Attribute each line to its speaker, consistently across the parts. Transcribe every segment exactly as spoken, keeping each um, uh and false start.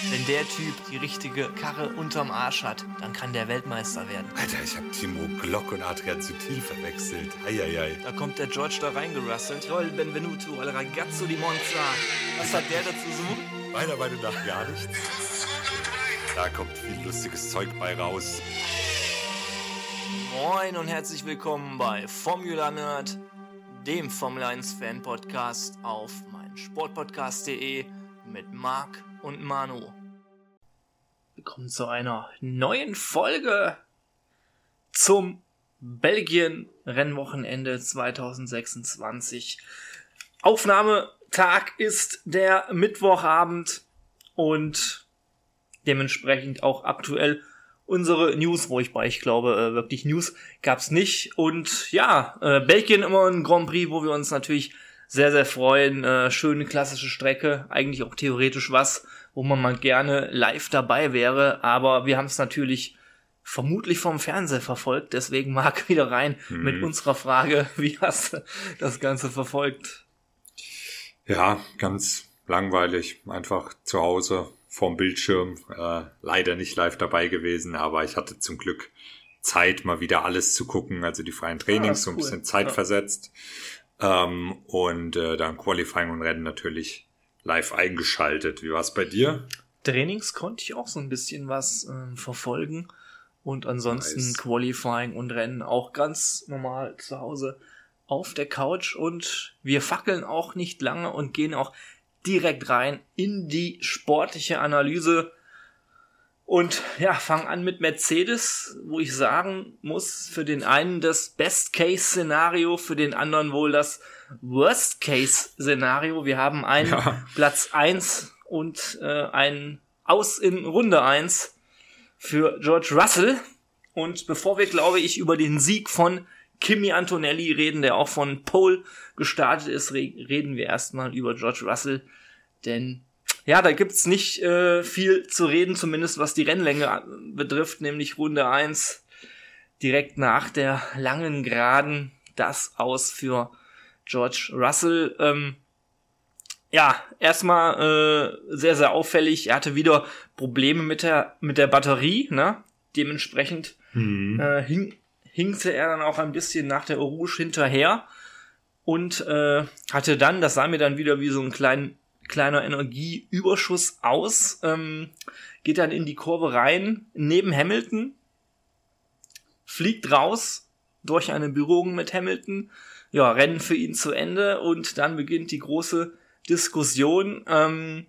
Speaker 1: Wenn der Typ die richtige Karre unterm Arsch hat, dann kann der Weltmeister werden.
Speaker 2: Alter, ich hab Timo Glock und Adrian Sutil verwechselt. Eieiei.
Speaker 1: Da kommt der George da reingerasselt. Joel Benvenuto, al ragazzo di Monza. Was hat der dazu so?
Speaker 2: Meiner Meinung nach gar nichts. Da kommt viel lustiges Zeug bei raus.
Speaker 1: Moin und herzlich willkommen bei Formula Nerd, dem Formel eins Fan Podcast auf meinsportpodcast punkt de mit Marc und Manu. Willkommen zu einer neuen Folge zum Belgien-Rennwochenende zwanzig sechsundzwanzig. Aufnahmetag ist der Mittwochabend und dementsprechend auch aktuell unsere News, wo ich bei, ich glaube, wirklich News gab's nicht. Und ja, Belgien immer ein Grand Prix, wo wir uns natürlich sehr, sehr freuen. Schöne klassische Strecke, eigentlich auch theoretisch was, wo man mal gerne live dabei wäre. Aber wir haben es natürlich vermutlich vom Fernseher verfolgt. Deswegen Marc wieder rein mhm. mit unserer Frage, wie hast du das Ganze verfolgt?
Speaker 2: Ja, ganz langweilig. Einfach zu Hause vorm Bildschirm, äh, leider nicht live dabei gewesen, aber ich hatte zum Glück Zeit, mal wieder alles zu gucken, also die freien Trainings, ah, so ein cool. bisschen Zeit ja. versetzt ähm, und äh, dann Qualifying und Rennen natürlich live eingeschaltet. Wie war es bei dir?
Speaker 1: Trainings konnte ich auch so ein bisschen was äh, verfolgen und ansonsten nice. Qualifying und Rennen auch ganz normal zu Hause auf der Couch und wir fackeln auch nicht lange und gehen auch direkt rein in die sportliche Analyse und ja, fangen an mit Mercedes, wo ich sagen muss, für den einen das Best-Case-Szenario, für den anderen wohl das Worst-Case-Szenario. Wir haben einen ja. Platz eins und äh, einen Aus in Runde eins für George Russell. Und bevor wir, glaube ich, über den Sieg von Kimi Antonelli reden, der auch von Pole gestartet ist, reden wir erstmal über George Russell, denn ja, da gibt's nicht äh, viel zu reden, zumindest was die Rennlänge betrifft, nämlich Runde eins, direkt nach der langen Geraden, das Aus für George Russell. Ähm, ja, erstmal äh, sehr, sehr auffällig, er hatte wieder Probleme mit der mit der Batterie, ne? Dementsprechend mhm. äh, hing hinkte er dann auch ein bisschen nach der Eau Rouge hinterher und äh, hatte dann, das sah mir dann wieder wie so ein klein, kleiner Energieüberschuss aus, ähm, geht dann in die Kurve rein, neben Hamilton, fliegt raus durch eine Berührung mit Hamilton, ja, Rennen für ihn zu Ende und dann beginnt die große Diskussion, ähm,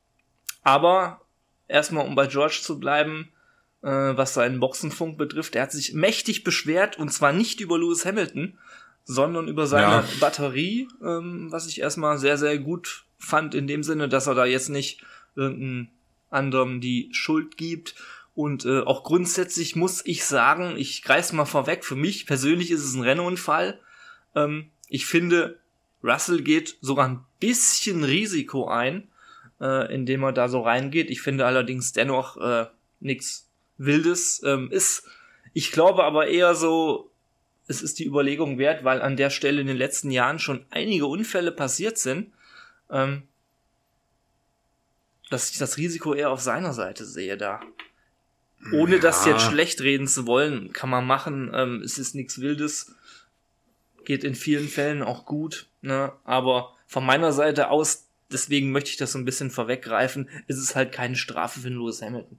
Speaker 1: aber erstmal, um bei George zu bleiben, was seinen Boxenfunk betrifft. Er hat sich mächtig beschwert, und zwar nicht über Lewis Hamilton, sondern über seine ja. Batterie, ähm, was ich erstmal sehr, sehr gut fand, in dem Sinne, dass er da jetzt nicht irgendeinem anderem die Schuld gibt. Und äh, auch grundsätzlich muss ich sagen, ich greif's mal vorweg, für mich persönlich ist es ein Rennunfall. Ähm, ich finde, Russell geht sogar ein bisschen Risiko ein, äh, indem er da so reingeht. Ich finde allerdings dennoch äh, nichts Wildes ähm, ist, ich glaube aber eher so, es ist die Überlegung wert, weil an der Stelle in den letzten Jahren schon einige Unfälle passiert sind, ähm, dass ich das Risiko eher auf seiner Seite sehe da. Ohne ja. das jetzt schlecht reden zu wollen, kann man machen, ähm, es ist nichts Wildes, geht in vielen Fällen auch gut, ne? Aber von meiner Seite aus, deswegen möchte ich das so ein bisschen vorweggreifen, ist es halt keine Strafe für Lewis Hamilton.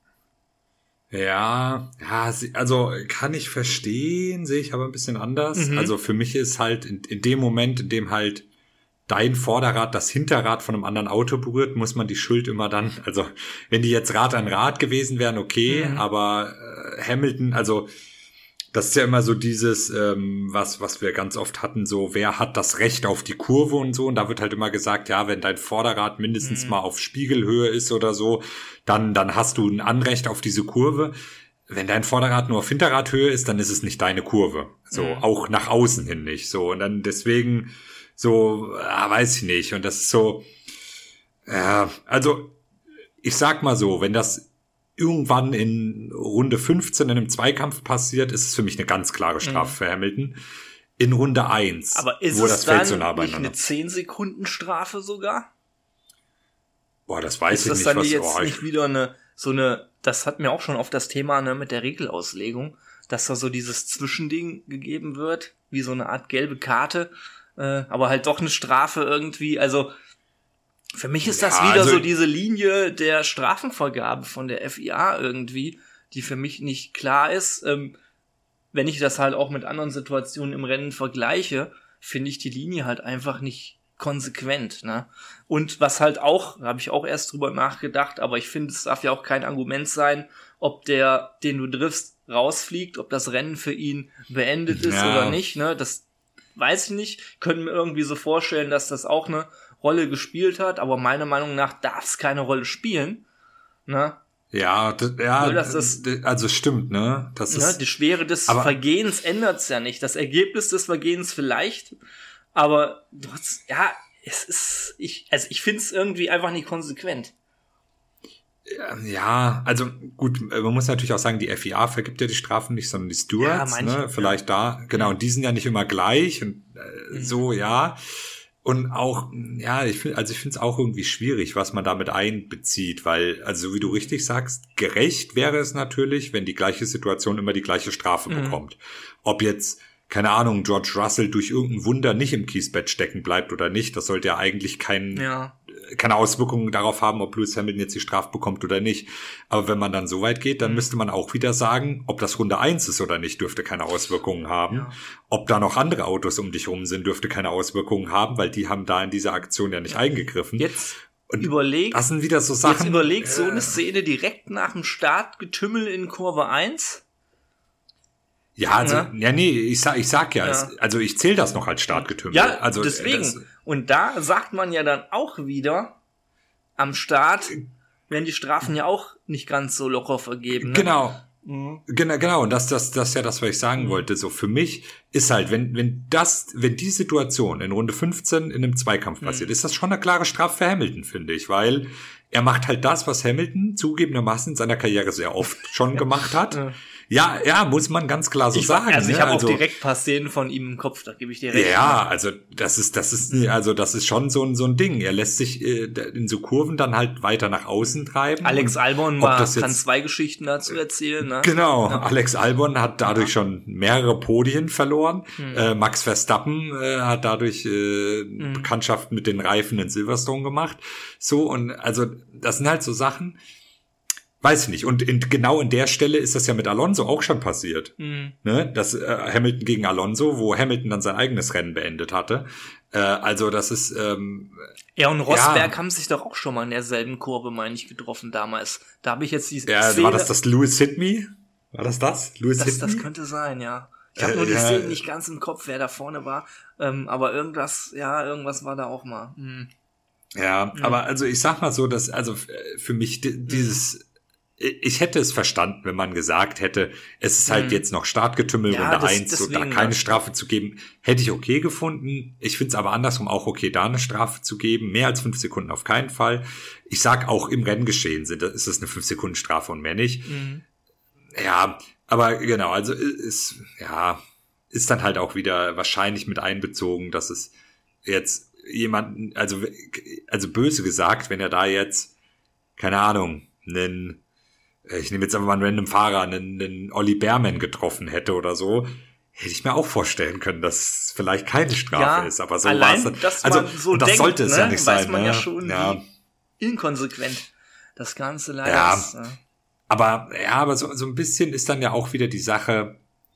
Speaker 2: Ja, ja, also kann ich verstehen, sehe ich aber ein bisschen anders. Mhm. Also für mich ist halt in, in dem Moment, in dem halt dein Vorderrad das Hinterrad von einem anderen Auto berührt, muss man die Schuld immer dann, also wenn die jetzt Rad an Rad gewesen wären, okay, mhm. aber äh, Hamilton, also das ist ja immer so dieses, ähm, was was wir ganz oft hatten, so wer hat das Recht auf die Kurve und so, und da wird halt immer gesagt, ja, wenn dein Vorderrad mindestens mhm. mal auf Spiegelhöhe ist oder so, dann dann hast du ein Anrecht auf diese Kurve. Wenn dein Vorderrad nur auf Hinterradhöhe ist, dann ist es nicht deine Kurve, so mhm. auch nach außen hin nicht, so, und dann deswegen so, äh, weiß ich nicht, und das ist so, ja, äh, also ich sag mal so, wenn das irgendwann in Runde fünfzehn in einem Zweikampf passiert, ist es für mich eine ganz klare Strafe mhm. für Hamilton. In Runde eins,
Speaker 1: aber ist
Speaker 2: wo
Speaker 1: es
Speaker 2: das Feld
Speaker 1: dann
Speaker 2: so nah
Speaker 1: nicht
Speaker 2: beieinander.
Speaker 1: Eine zehn Sekunden Strafe sogar?
Speaker 2: Boah, das weiß
Speaker 1: ist
Speaker 2: ich
Speaker 1: das
Speaker 2: nicht.
Speaker 1: dann
Speaker 2: was,
Speaker 1: jetzt
Speaker 2: oh,
Speaker 1: nicht wieder eine, so eine, das hat mir auch schon auf das Thema, ne, mit der Regelauslegung, dass da so dieses Zwischending gegeben wird, wie so eine Art gelbe Karte, äh, aber halt doch eine Strafe irgendwie, also für mich ist das
Speaker 2: ja,
Speaker 1: wieder
Speaker 2: also,
Speaker 1: so diese Linie der Strafenvergabe von der F I A irgendwie, die für mich nicht klar ist. Ähm, wenn ich das halt auch mit anderen Situationen im Rennen vergleiche, finde ich die Linie halt einfach nicht konsequent, ne? Und was halt auch, habe ich auch erst drüber nachgedacht, aber ich finde, es darf ja auch kein Argument sein, ob der, den du triffst, rausfliegt, ob das Rennen für ihn beendet ist
Speaker 2: ja.
Speaker 1: oder nicht, ne? Das weiß ich nicht. Können mir irgendwie so vorstellen, dass das auch eine Rolle gespielt hat, aber meiner Meinung nach darf es keine Rolle spielen, ne?
Speaker 2: Ja, das, ja,
Speaker 1: Nur, dass das,
Speaker 2: also stimmt, ne? Das
Speaker 1: ne,
Speaker 2: ist
Speaker 1: die Schwere des
Speaker 2: aber,
Speaker 1: Vergehens ändert es ja nicht. Das Ergebnis des Vergehens vielleicht, aber trotz, ja, es ist, ich, also ich finde es irgendwie einfach nicht konsequent.
Speaker 2: Ja, also gut, man muss natürlich auch sagen, die F I A vergibt ja die Strafen nicht, sondern die Stewards, ja, manche, ne? Vielleicht ja. da, genau, und die sind ja nicht immer gleich und äh, mhm. so, ja. Und auch, ja, ich finde, also ich finde es auch irgendwie schwierig, was man damit einbezieht, weil, also so wie du richtig sagst, gerecht wäre es natürlich, wenn die gleiche Situation immer die gleiche Strafe mhm. bekommt. Ob jetzt, keine Ahnung, George Russell durch irgendein Wunder nicht im Kiesbett stecken bleibt oder nicht, das sollte ja eigentlich kein, ja. keine Auswirkungen darauf haben, ob Lewis Hamilton jetzt die Strafe bekommt oder nicht. Aber wenn man dann so weit geht, dann mhm. müsste man auch wieder sagen, ob das Runde eins ist oder nicht, dürfte keine Auswirkungen haben. Ja. Ob da noch andere Autos um dich rum sind, dürfte keine Auswirkungen haben, weil die haben da in diese Aktion ja nicht ja. eingegriffen.
Speaker 1: Jetzt und überleg,
Speaker 2: das sind wieder so Sachen.
Speaker 1: Jetzt überleg äh, so eine Szene direkt nach dem Startgetümmel in Kurve eins.
Speaker 2: Ja, also, ja, ja nee, ich sag, ich sag ja, ja. Es, also ich zähle das noch als Startgetümmel.
Speaker 1: Ja,
Speaker 2: also
Speaker 1: deswegen.
Speaker 2: Das,
Speaker 1: und da sagt man ja dann auch wieder, am Start werden die Strafen ja auch nicht ganz so locker vergeben. Ne?
Speaker 2: Genau. Mhm. Genau, genau. Und das, das, das ist ja das, was ich sagen mhm. wollte. So, für mich ist halt, wenn, wenn das, wenn die Situation in Runde fünfzehn in einem Zweikampf passiert, mhm. ist das schon eine klare Strafe für Hamilton, finde ich, weil er macht halt das, was Hamilton zugegebenermaßen in seiner Karriere sehr oft schon gemacht hat. Ja. Ja, ja, muss man ganz klar so
Speaker 1: ich,
Speaker 2: sagen.
Speaker 1: Also ich
Speaker 2: ne?
Speaker 1: habe
Speaker 2: also,
Speaker 1: auch direkt paar Szenen von ihm im Kopf, da gebe ich dir recht.
Speaker 2: Ja, also das ist, das ist, also das ist schon so ein so ein Ding. Er lässt sich äh, in so Kurven dann halt weiter nach außen treiben.
Speaker 1: Alex Albon war, jetzt, kann zwei Geschichten dazu erzählen. Ne?
Speaker 2: Genau,
Speaker 1: ja.
Speaker 2: Alex Albon hat dadurch ja. schon mehrere Podien verloren. Hm. Äh, Max Verstappen äh, hat dadurch äh, hm. Bekanntschaft mit den Reifen in Silverstone gemacht. So, und also das sind halt so Sachen. Weiß ich nicht. Und in, genau in der Stelle ist das ja mit Alonso auch schon passiert. Mhm. Ne? Das äh, Hamilton gegen Alonso, wo Hamilton dann sein eigenes Rennen beendet hatte. Äh, also das ist ähm,
Speaker 1: ja, und Rosberg ja. haben sich doch auch schon mal in derselben Kurve, meine ich, getroffen damals. Da habe ich jetzt die
Speaker 2: ja, Szene... War das das Lewis Hit Me? War das das? Lewis
Speaker 1: das,
Speaker 2: Hit
Speaker 1: das
Speaker 2: Me?
Speaker 1: könnte sein, ja. Ich habe äh, nur die ja. Szene nicht ganz im Kopf, wer da vorne war. Ähm, aber irgendwas, ja, irgendwas war da auch mal. Mhm.
Speaker 2: Ja, mhm. aber also ich sag mal so, dass also für mich d- dieses... Mhm. Ich hätte es verstanden, wenn man gesagt hätte, es ist halt hm. jetzt noch Startgetümmel, ja, Runde eins, so da keine Strafe zu geben, hätte ich okay gefunden. Ich finde es aber andersrum auch okay, da eine Strafe zu geben. Mehr als fünf Sekunden auf keinen Fall. Ich sag auch im Renngeschehen sind, ist es eine fünf Sekunden Strafe und mehr nicht. Hm. Ja, aber genau, also ist, ja, ist dann halt auch wieder wahrscheinlich mit einbezogen, dass es jetzt jemanden, also, also böse gesagt, wenn er da jetzt, keine Ahnung, einen ich nehme jetzt einfach mal einen random Fahrer, einen, einen Olli Behrmann getroffen hätte oder so, hätte ich mir auch vorstellen können, dass es vielleicht keine Strafe ja, ist. Aber so war es dann.
Speaker 1: Dass
Speaker 2: also,
Speaker 1: man so
Speaker 2: und das
Speaker 1: denkt,
Speaker 2: sollte es
Speaker 1: ne?
Speaker 2: ja nicht
Speaker 1: Weiß
Speaker 2: sein.
Speaker 1: Weiß man
Speaker 2: ne?
Speaker 1: ja schon,
Speaker 2: ja.
Speaker 1: wie inkonsequent das Ganze leider
Speaker 2: ja.
Speaker 1: ist. Ja.
Speaker 2: Aber, ja, aber so, so ein bisschen ist dann ja auch wieder die Sache,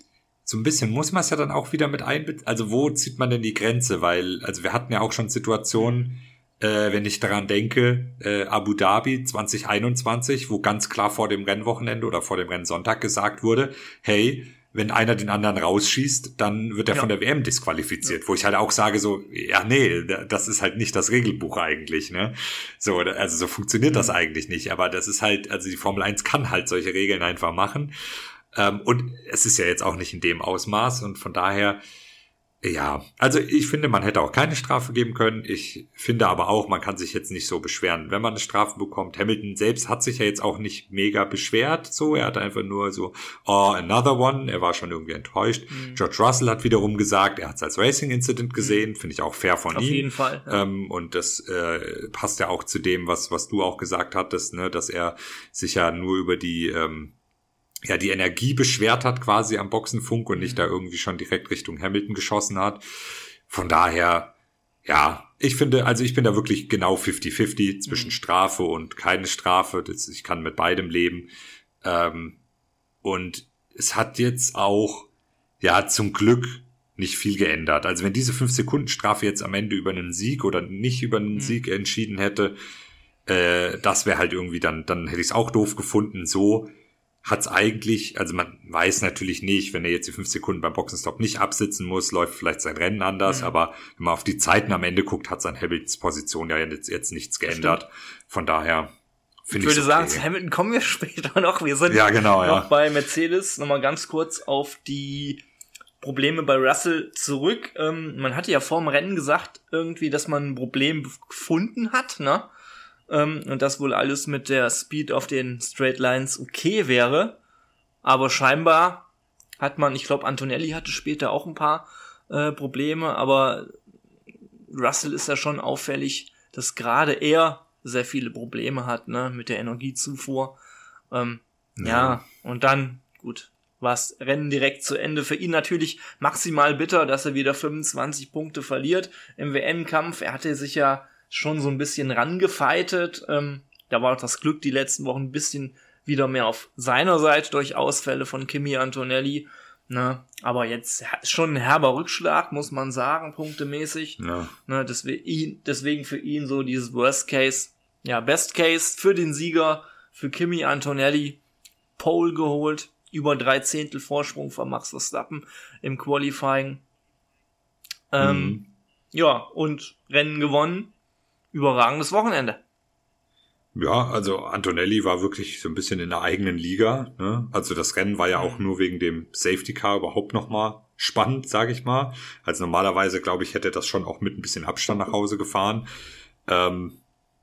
Speaker 2: so ein bisschen muss man es ja dann auch wieder mit einbeziehen. Also wo zieht man denn die Grenze? Weil, also wir hatten ja auch schon Situationen, Äh, wenn ich daran denke, äh, Abu Dhabi zwanzig einundzwanzig, wo ganz klar vor dem Rennwochenende oder vor dem Rennsonntag gesagt wurde, hey, wenn einer den anderen rausschießt, dann wird er ja. von der W M disqualifiziert. Ja. Wo ich halt auch sage so, ja nee, das ist halt nicht das Regelbuch eigentlich, ne? So, also so funktioniert mhm. das eigentlich nicht. Aber das ist halt, also die Formel eins kann halt solche Regeln einfach machen. Ähm, und es ist ja jetzt auch nicht in dem Ausmaß und von daher Ja, also ich finde, man hätte auch keine Strafe geben können. Ich finde aber auch, man kann sich jetzt nicht so beschweren, wenn man eine Strafe bekommt. Hamilton selbst hat sich ja jetzt auch nicht mega beschwert, so. Er hat einfach nur so, oh, another one. Er war schon irgendwie enttäuscht. Mhm. George Russell hat wiederum gesagt, er hat es als Racing-Incident gesehen. Mhm. Finde ich auch fair von
Speaker 1: Auf
Speaker 2: ihm.
Speaker 1: Auf jeden Fall. Ja.
Speaker 2: Ähm, und das äh, passt ja auch zu dem, was was du auch gesagt hattest, ne, dass er sich ja nur über die ähm, ja, die Energie beschwert hat quasi am Boxenfunk und nicht da irgendwie schon direkt Richtung Hamilton geschossen hat. Von daher, ja, ich finde, also ich bin da wirklich genau fifty fifty zwischen mhm. Strafe und keine Strafe. Das, ich kann mit beidem leben. Ähm, und es hat jetzt auch, ja, zum Glück nicht viel geändert. Also wenn diese fünf Sekunden Strafe jetzt am Ende über einen Sieg oder nicht über einen mhm. Sieg entschieden hätte, äh, das wäre halt irgendwie dann, dann hätte ich es auch doof gefunden. So hat's eigentlich, also man weiß natürlich nicht, wenn er jetzt die fünf Sekunden beim Boxenstopp nicht absitzen muss, läuft vielleicht sein Rennen anders, mhm. aber wenn man auf die Zeiten am Ende guckt, hat sein Hamiltons Position ja jetzt, jetzt nichts geändert. Von daher finde ich
Speaker 1: Ich würde sagen, zu Hamilton kommen wir später noch. Wir sind
Speaker 2: ja, genau,
Speaker 1: noch
Speaker 2: ja.
Speaker 1: bei Mercedes. Nochmal ganz kurz auf die Probleme bei Russell zurück. Ähm, man hatte ja vor dem Rennen gesagt, irgendwie, dass man ein Problem gefunden hat, ne? Und das wohl alles mit der Speed auf den Straight Lines okay wäre. Aber scheinbar hat man, ich glaube, Antonelli hatte später auch ein paar äh, Probleme, aber Russell ist ja schon auffällig, dass gerade er sehr viele Probleme hat, ne, mit der Energiezufuhr. Ähm, ja. ja, und dann, gut, war das Rennen direkt zu Ende. Für ihn natürlich maximal bitter, dass er wieder fünfundzwanzig Punkte verliert im W M-Kampf. Er hatte sich ja schon so ein bisschen rangefeitet. Ähm, da war auch das Glück die letzten Wochen ein bisschen wieder mehr auf seiner Seite durch Ausfälle von Kimi Antonelli. Ne? Aber jetzt schon ein herber Rückschlag, muss man sagen, punktemäßig. Ja. Ne? Deswegen, deswegen für ihn so dieses Worst Case, ja, Best Case für den Sieger, für Kimi Antonelli, Pole geholt, über drei Zehntel Vorsprung von Max Verstappen im Qualifying. Ähm, mhm. Ja, und Rennen gewonnen. Überragendes Wochenende.
Speaker 2: Ja, also Antonelli war wirklich so ein bisschen in der eigenen Liga. Ne? Also das Rennen war ja auch nur wegen dem Safety Car überhaupt nochmal spannend, sage ich mal. Also normalerweise, glaube ich, hätte das schon auch mit ein bisschen Abstand nach Hause gefahren. Ähm,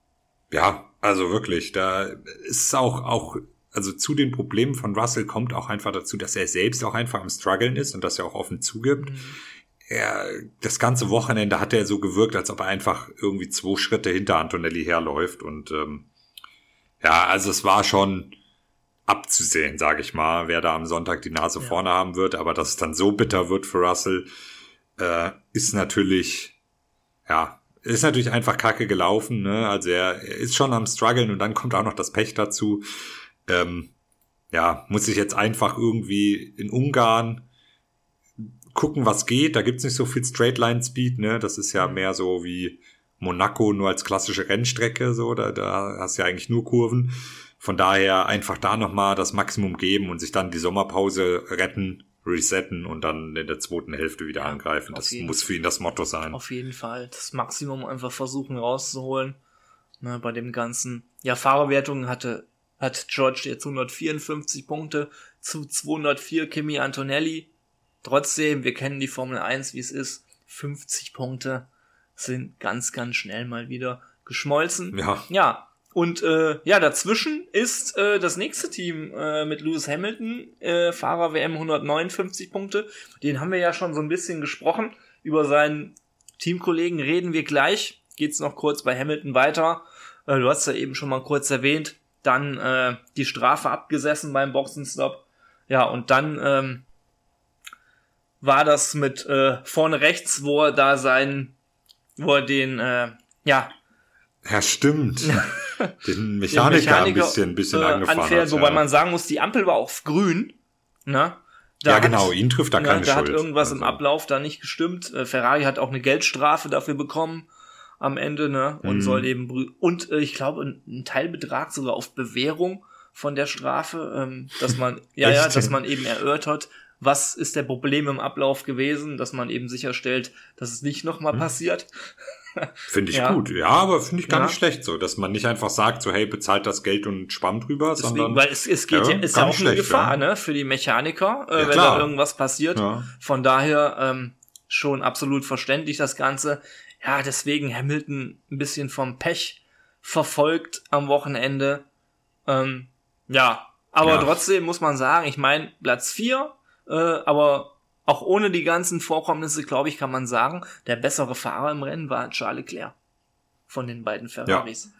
Speaker 2: ja, also wirklich, da ist auch, auch, also zu den Problemen von Russell kommt auch einfach dazu, dass er selbst auch einfach am Struggeln ist und das er auch offen zugibt. Mhm. Er, das ganze Wochenende hat er so gewirkt, als ob er einfach irgendwie zwei Schritte hinter Antonelli herläuft. Und ähm, ja, also es war schon abzusehen, sage ich mal, wer da am Sonntag die Nase ja. vorne haben wird. Aber dass es dann so bitter wird für Russell, äh, ist natürlich, ja, ist natürlich einfach kacke gelaufen. Ne? Also er, er ist schon am Struggeln und dann kommt auch noch das Pech dazu. Ähm, ja, muss sich jetzt einfach irgendwie in Ungarn gucken, was geht. Da gibt's nicht so viel Straight-Line-Speed, ne? Das ist ja mehr so wie Monaco, nur als klassische Rennstrecke, so. Da, da hast du ja eigentlich nur Kurven. Von daher einfach da nochmal das Maximum geben und sich dann die Sommerpause retten, resetten und dann in der zweiten Hälfte wieder ja, angreifen. Das muss für ihn das Motto sein.
Speaker 1: Auf jeden Fall. Das Maximum einfach versuchen rauszuholen. Ne, bei dem Ganzen. Ja, Fahrerwertung hatte, hat George jetzt hundertvierundfünfzig Punkte zu zweihundertvier Kimi Antonelli. Trotzdem, wir kennen die Formel eins, wie es ist. fünfzig Punkte sind ganz, ganz schnell mal wieder geschmolzen.
Speaker 2: Ja.
Speaker 1: Ja. Und äh, ja, dazwischen ist äh, das nächste Team äh, mit Lewis Hamilton, äh, Fahrer W M hundertneunundfünfzig Punkte. Den haben wir ja schon so ein bisschen gesprochen. Über seinen Teamkollegen reden wir gleich. Geht's noch kurz bei Hamilton weiter. Äh, du hast ja eben schon mal kurz erwähnt. Dann äh, die Strafe abgesessen beim Boxenstopp. Ja, und dann ähm, war das mit äh, vorne rechts, wo er da seinen, wo er den, äh, ja.
Speaker 2: Ja, stimmt. den Mechaniker, den Mechaniker ein bisschen, ein bisschen äh, angefahren anfährt, hat.
Speaker 1: Wobei ja. man sagen muss, die Ampel war auf grün, ne? Da
Speaker 2: ja,
Speaker 1: hat,
Speaker 2: genau, ihn trifft da keine
Speaker 1: ne,
Speaker 2: da
Speaker 1: Schuld. Da hat irgendwas
Speaker 2: also.
Speaker 1: im Ablauf da nicht gestimmt. Äh, Ferrari hat auch eine Geldstrafe dafür bekommen am Ende, ne? Und mhm. soll eben, brü- und äh, ich glaube, ein, ein Teilbetrag sogar auf Bewährung von der Strafe, ähm, dass man, ja, ja, dass man eben erörtert, was ist der Problem im Ablauf gewesen, dass man eben sicherstellt, dass es nicht nochmal hm. passiert.
Speaker 2: Finde ich
Speaker 1: ja.
Speaker 2: gut. Ja, aber finde ich gar
Speaker 1: ja.
Speaker 2: nicht schlecht so, dass man nicht einfach sagt, so hey, bezahlt das Geld und schwamm drüber,
Speaker 1: Deswegen,
Speaker 2: sondern...
Speaker 1: weil es, es geht ja, ja ist ja auch eine schlecht, Gefahr, ja. ne, für die Mechaniker, äh, ja, wenn klar. da irgendwas passiert. Ja. Von daher, ähm, schon absolut verständlich, das Ganze. Ja, deswegen Hamilton ein bisschen vom Pech verfolgt am Wochenende. Ähm, ja, aber ja. Trotzdem muss man sagen, ich meine, Platz vier, äh, aber auch ohne die ganzen Vorkommnisse, glaube ich, kann man sagen, der bessere Fahrer im Rennen war Charles Leclerc von den beiden Ferraris.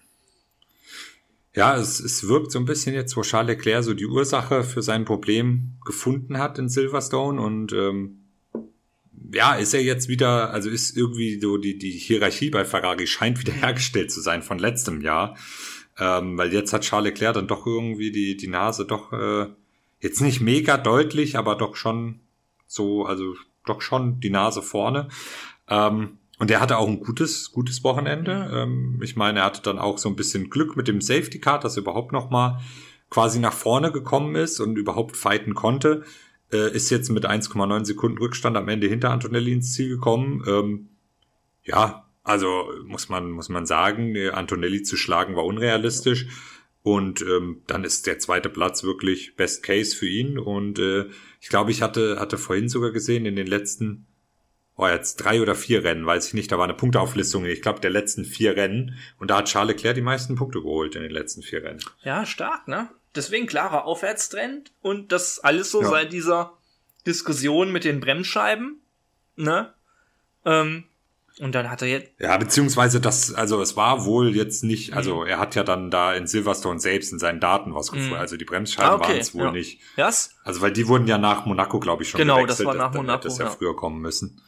Speaker 2: Ja, ja es, es wirkt so ein bisschen jetzt, wo Charles Leclerc so die Ursache für sein Problem gefunden hat in Silverstone und ähm, ja, ist er jetzt wieder, also ist irgendwie so die, die Hierarchie bei Ferrari scheint wieder hergestellt zu sein von letztem Jahr. Ähm, weil jetzt hat Charles Leclerc dann doch irgendwie die, die Nase doch, äh, jetzt nicht mega deutlich, aber doch schon so, also doch schon die Nase vorne. Ähm, und er hatte auch ein gutes, gutes Wochenende. Ähm, ich meine, er hatte dann auch so ein bisschen Glück mit dem Safety Car, dass er überhaupt noch mal quasi nach vorne gekommen ist und überhaupt fighten konnte. Äh, ist jetzt mit eins Komma neun Sekunden Rückstand am Ende hinter Antonelli ins Ziel gekommen. Ähm, ja, also muss man muss man sagen, Antonelli zu schlagen war unrealistisch. Und ähm, dann ist der zweite Platz wirklich Best Case für ihn. Und äh, ich glaube, ich hatte hatte vorhin sogar gesehen, in den letzten, oh jetzt drei oder vier Rennen, weiß ich nicht, da war eine Punkteauflistung, ich glaube, der letzten vier Rennen. Und da hat Charles Leclerc die meisten Punkte geholt in den letzten vier Rennen.
Speaker 1: Ja, stark, ne? Deswegen klarer Aufwärtstrend. Und das alles so ja. seit dieser Diskussion mit den Bremsscheiben, ne? Ähm, Und dann hat er jetzt...
Speaker 2: Ja, beziehungsweise das, also es war wohl jetzt nicht, also er hat ja dann da in Silverstone selbst in seinen Daten was gefunden, mhm. also die Bremsscheiben ah, okay. waren es wohl ja. nicht.
Speaker 1: Was?
Speaker 2: Also weil die wurden ja nach Monaco, glaube ich, schon
Speaker 1: genau,
Speaker 2: gewechselt.
Speaker 1: Genau, das war nach
Speaker 2: dann
Speaker 1: Monaco.
Speaker 2: Hätte es ja,
Speaker 1: ja
Speaker 2: früher kommen müssen.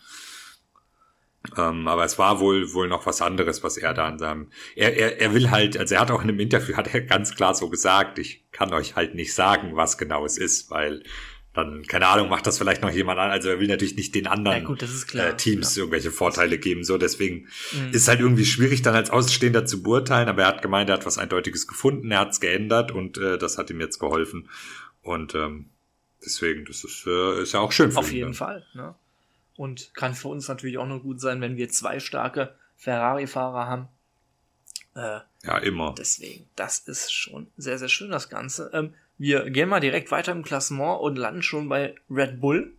Speaker 2: Ähm, aber es war wohl wohl noch was anderes, was er da in seinem... Er, er, er will halt, also er hat auch in einem Interview, hat er ganz klar so gesagt, ich kann euch halt nicht sagen, was genau es ist, weil... Dann, keine Ahnung, macht das vielleicht noch jemand an. Also er will natürlich nicht den anderen
Speaker 1: ja, gut, das ist klar,
Speaker 2: äh, Teams
Speaker 1: ja.
Speaker 2: irgendwelche Vorteile geben. So, deswegen
Speaker 1: mhm.
Speaker 2: ist halt irgendwie schwierig, dann als Außenstehender zu beurteilen. Aber er hat gemeint, er hat was Eindeutiges gefunden, er hat es geändert und äh, das hat ihm jetzt geholfen. Und ähm, deswegen, das ist, äh, ist ja auch schön für
Speaker 1: Auf
Speaker 2: ihn.
Speaker 1: jeden
Speaker 2: dann.
Speaker 1: Fall. Ne? Und kann für uns natürlich auch nur gut sein, wenn wir zwei starke Ferrari-Fahrer haben. Äh,
Speaker 2: ja, immer.
Speaker 1: Deswegen, das ist schon sehr, sehr schön, das Ganze. Ähm, Wir gehen mal direkt weiter im Klassement und landen schon bei Red Bull.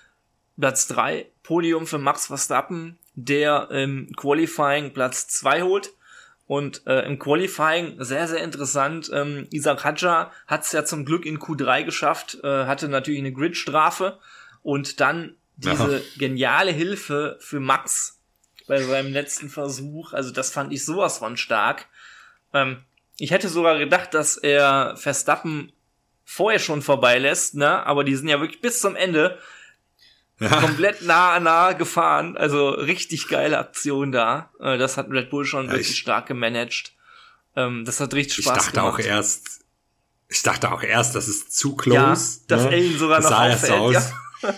Speaker 1: Platz drei, Podium für Max Verstappen, der im Qualifying Platz zwei holt. Und äh, im Qualifying, sehr, sehr interessant, ähm, Isaac Hadjar hat es ja zum Glück in Q drei geschafft, äh, hatte natürlich eine Gridstrafe und dann diese ja. geniale Hilfe für Max bei seinem letzten Versuch. Also das fand ich sowas von stark. Ähm, ich hätte sogar gedacht, dass er Verstappen vorher schon vorbeilässt, ne? Aber die sind ja wirklich bis zum Ende ja. komplett nah, nah gefahren. Also richtig geile Aktion da. Das hat Red Bull schon ja, wirklich ich, stark gemanagt. Das hat richtig Spaß
Speaker 2: ich dachte
Speaker 1: gemacht.
Speaker 2: Auch erst, ich dachte auch erst, das ist zu close.
Speaker 1: Ja, dass
Speaker 2: ne?
Speaker 1: er ihn sogar
Speaker 2: das
Speaker 1: noch auffällt. Aus.
Speaker 2: Ja.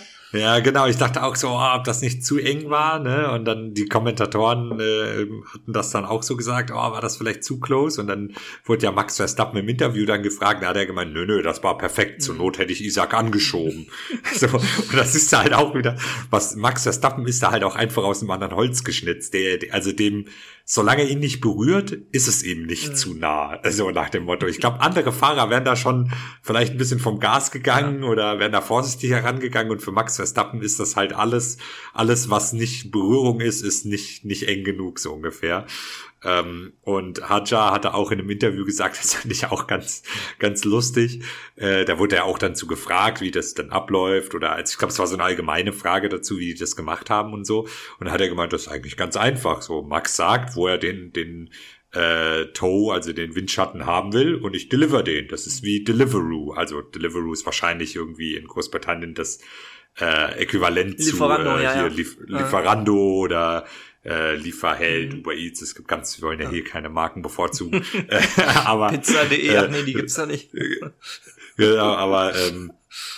Speaker 2: Ja, genau. Ich dachte auch so, oh, ob das nicht zu eng war, ne? Und dann die Kommentatoren äh, hatten das dann auch so gesagt, oh, war das vielleicht zu close? Und dann wurde ja Max Verstappen im Interview dann gefragt, da hat er gemeint, nö, nö, das war perfekt. Zur Not hätte ich Isaac angeschoben. so, und das ist da halt auch wieder, was Max Verstappen ist da halt auch einfach aus einem anderen Holz geschnitzt. Der, also dem, solange ihn nicht berührt, ist es ihm nicht mhm. zu nah. Also nach dem Motto. Ich glaube, andere Fahrer wären da schon vielleicht ein bisschen vom Gas gegangen ja. oder wären da vorsichtig herangegangen. Und für Max Verstappen ist das halt alles, alles, was nicht Berührung ist, ist nicht, nicht eng genug, so ungefähr. Ähm, und Hadjar hatte auch in einem Interview gesagt, das fand ich auch ganz, ganz lustig. Äh, da wurde er auch dann zu gefragt, wie das dann abläuft oder als, ich glaube, es war so eine allgemeine Frage dazu, wie die das gemacht haben und so. Und da hat er gemeint, das ist eigentlich ganz einfach. So, Max sagt, wo er den, den, äh, Toe, also den Windschatten haben will und ich deliver den. Das ist wie Deliveroo. Also Deliveroo ist wahrscheinlich irgendwie in Großbritannien das äh, Äquivalent
Speaker 1: Lieferando,
Speaker 2: zu äh,
Speaker 1: ja,
Speaker 2: hier
Speaker 1: ja.
Speaker 2: Lief- Lieferando ja. oder äh, Lieferheld, mhm. Uber Eats. Es gibt ganz, wir wollen ja, ja. hier keine Marken bevorzugen. aber
Speaker 1: Pizza punkt de, ach nee, die gibt's da nicht.
Speaker 2: Genau, aber ähm,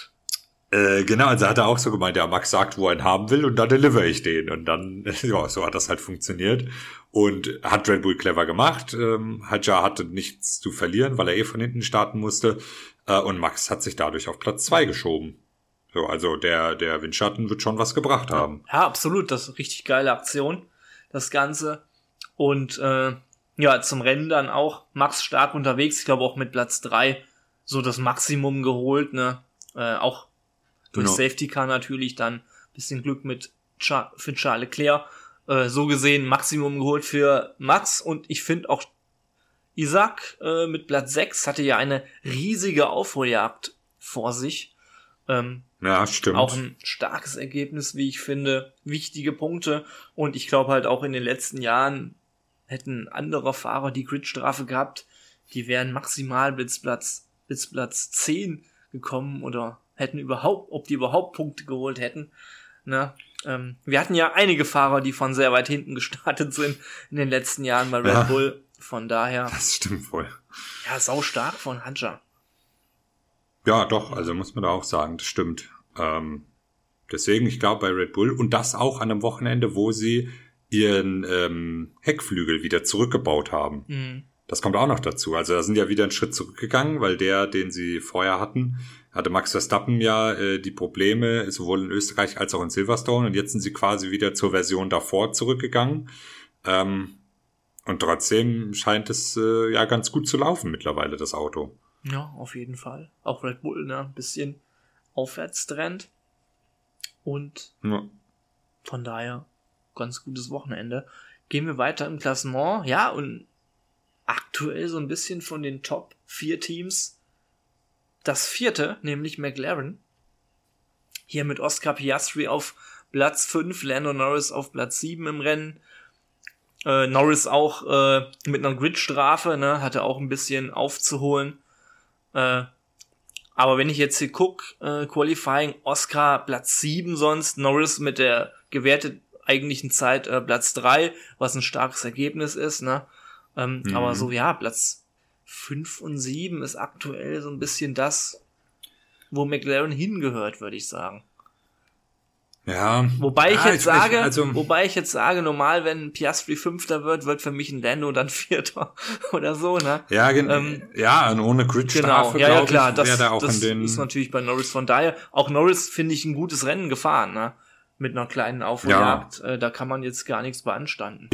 Speaker 2: äh, genau, also hat er auch so gemeint, ja, Max sagt, wo er ihn haben will und dann deliver ich den. Und dann, ja, so hat das halt funktioniert. Und hat Red Bull clever gemacht. Ähm, Hadjar hatte nichts zu verlieren, weil er eh von hinten starten musste. Äh, und Max hat sich dadurch auf Platz zwei geschoben. So, also der, der Windschatten wird schon was gebracht haben.
Speaker 1: Ja, absolut. Das ist eine richtig geile Aktion, das Ganze. Und äh, ja, zum Rennen dann auch Max stark unterwegs. Ich glaube auch mit Platz drei so das Maximum geholt, ne? Äh, auch durch
Speaker 2: genau.
Speaker 1: Safety Car natürlich dann bisschen Glück mit Char- für Charles Leclerc. Äh, so gesehen Maximum geholt für Max und ich finde auch Isaac äh, mit Platz sechs hatte ja eine riesige Aufholjagd vor sich. Ähm,
Speaker 2: ja, stimmt.
Speaker 1: Auch ein starkes Ergebnis, wie ich finde. Wichtige Punkte. Und ich glaube halt auch in den letzten Jahren hätten andere Fahrer die Gridstrafe gehabt, die wären maximal bis Platz, bis Platz zehn gekommen oder hätten überhaupt, ob die überhaupt Punkte geholt hätten. Na, ähm, wir hatten ja einige Fahrer, die von sehr weit hinten gestartet sind in den letzten Jahren bei Red
Speaker 2: ja,
Speaker 1: Bull. Von daher.
Speaker 2: Das stimmt wohl.
Speaker 1: Ja, sau stark von Hadjar.
Speaker 2: Ja, doch, also muss man da auch sagen, das stimmt. Ähm, deswegen, ich glaube bei Red Bull und das auch an einem Wochenende, wo sie ihren ähm, Heckflügel wieder zurückgebaut haben. Mhm. Das kommt auch noch dazu. Also da sind ja wieder einen Schritt zurückgegangen, weil der, den sie vorher hatten, hatte Max Verstappen ja äh, die Probleme, sowohl in Österreich als auch in Silverstone. Und jetzt sind sie quasi wieder zur Version davor zurückgegangen. Ähm, und trotzdem scheint es äh, ja ganz gut zu laufen mittlerweile, das Auto.
Speaker 1: Ja, auf jeden Fall. Auch Red Bull, ne, ein bisschen Aufwärtstrend. Und ja. Von daher ganz gutes Wochenende. Gehen wir weiter im Klassement. Ja, und aktuell so ein bisschen von den Top vier Teams das vierte, nämlich McLaren. Hier mit Oscar Piastri auf Platz fünf, Lando Norris auf Platz sieben im Rennen. Äh, Norris auch äh, mit einer Gridstrafe, ne, hatte auch ein bisschen aufzuholen. Äh, aber wenn ich jetzt hier gucke, äh, Qualifying, Oscar Platz sieben sonst, Norris mit der gewertet eigentlichen Zeit äh, Platz drei, was ein starkes Ergebnis ist, ne? Ähm, mhm. Aber so, ja, Platz fünf und sieben ist aktuell so ein bisschen das, wo McLaren hingehört, würde ich sagen.
Speaker 2: Ja.
Speaker 1: Wobei ich
Speaker 2: ja,
Speaker 1: jetzt
Speaker 2: ich,
Speaker 1: sage,
Speaker 2: ich, also,
Speaker 1: wobei ich jetzt sage, normal, wenn Piastri Fünfter wird, wird für mich ein Lando dann Vierter oder so, ne?
Speaker 2: Ja, gen- ähm, ja, und ohne Gridstrafe,
Speaker 1: genau. Ja, ja, klar,
Speaker 2: ich,
Speaker 1: das,
Speaker 2: da auch
Speaker 1: das
Speaker 2: in den
Speaker 1: ist natürlich bei Norris von daher. Auch Norris finde ich ein gutes Rennen gefahren, ne? Mit einer kleinen Aufholjagd. Ja. Äh, da kann man jetzt gar nichts beanstanden.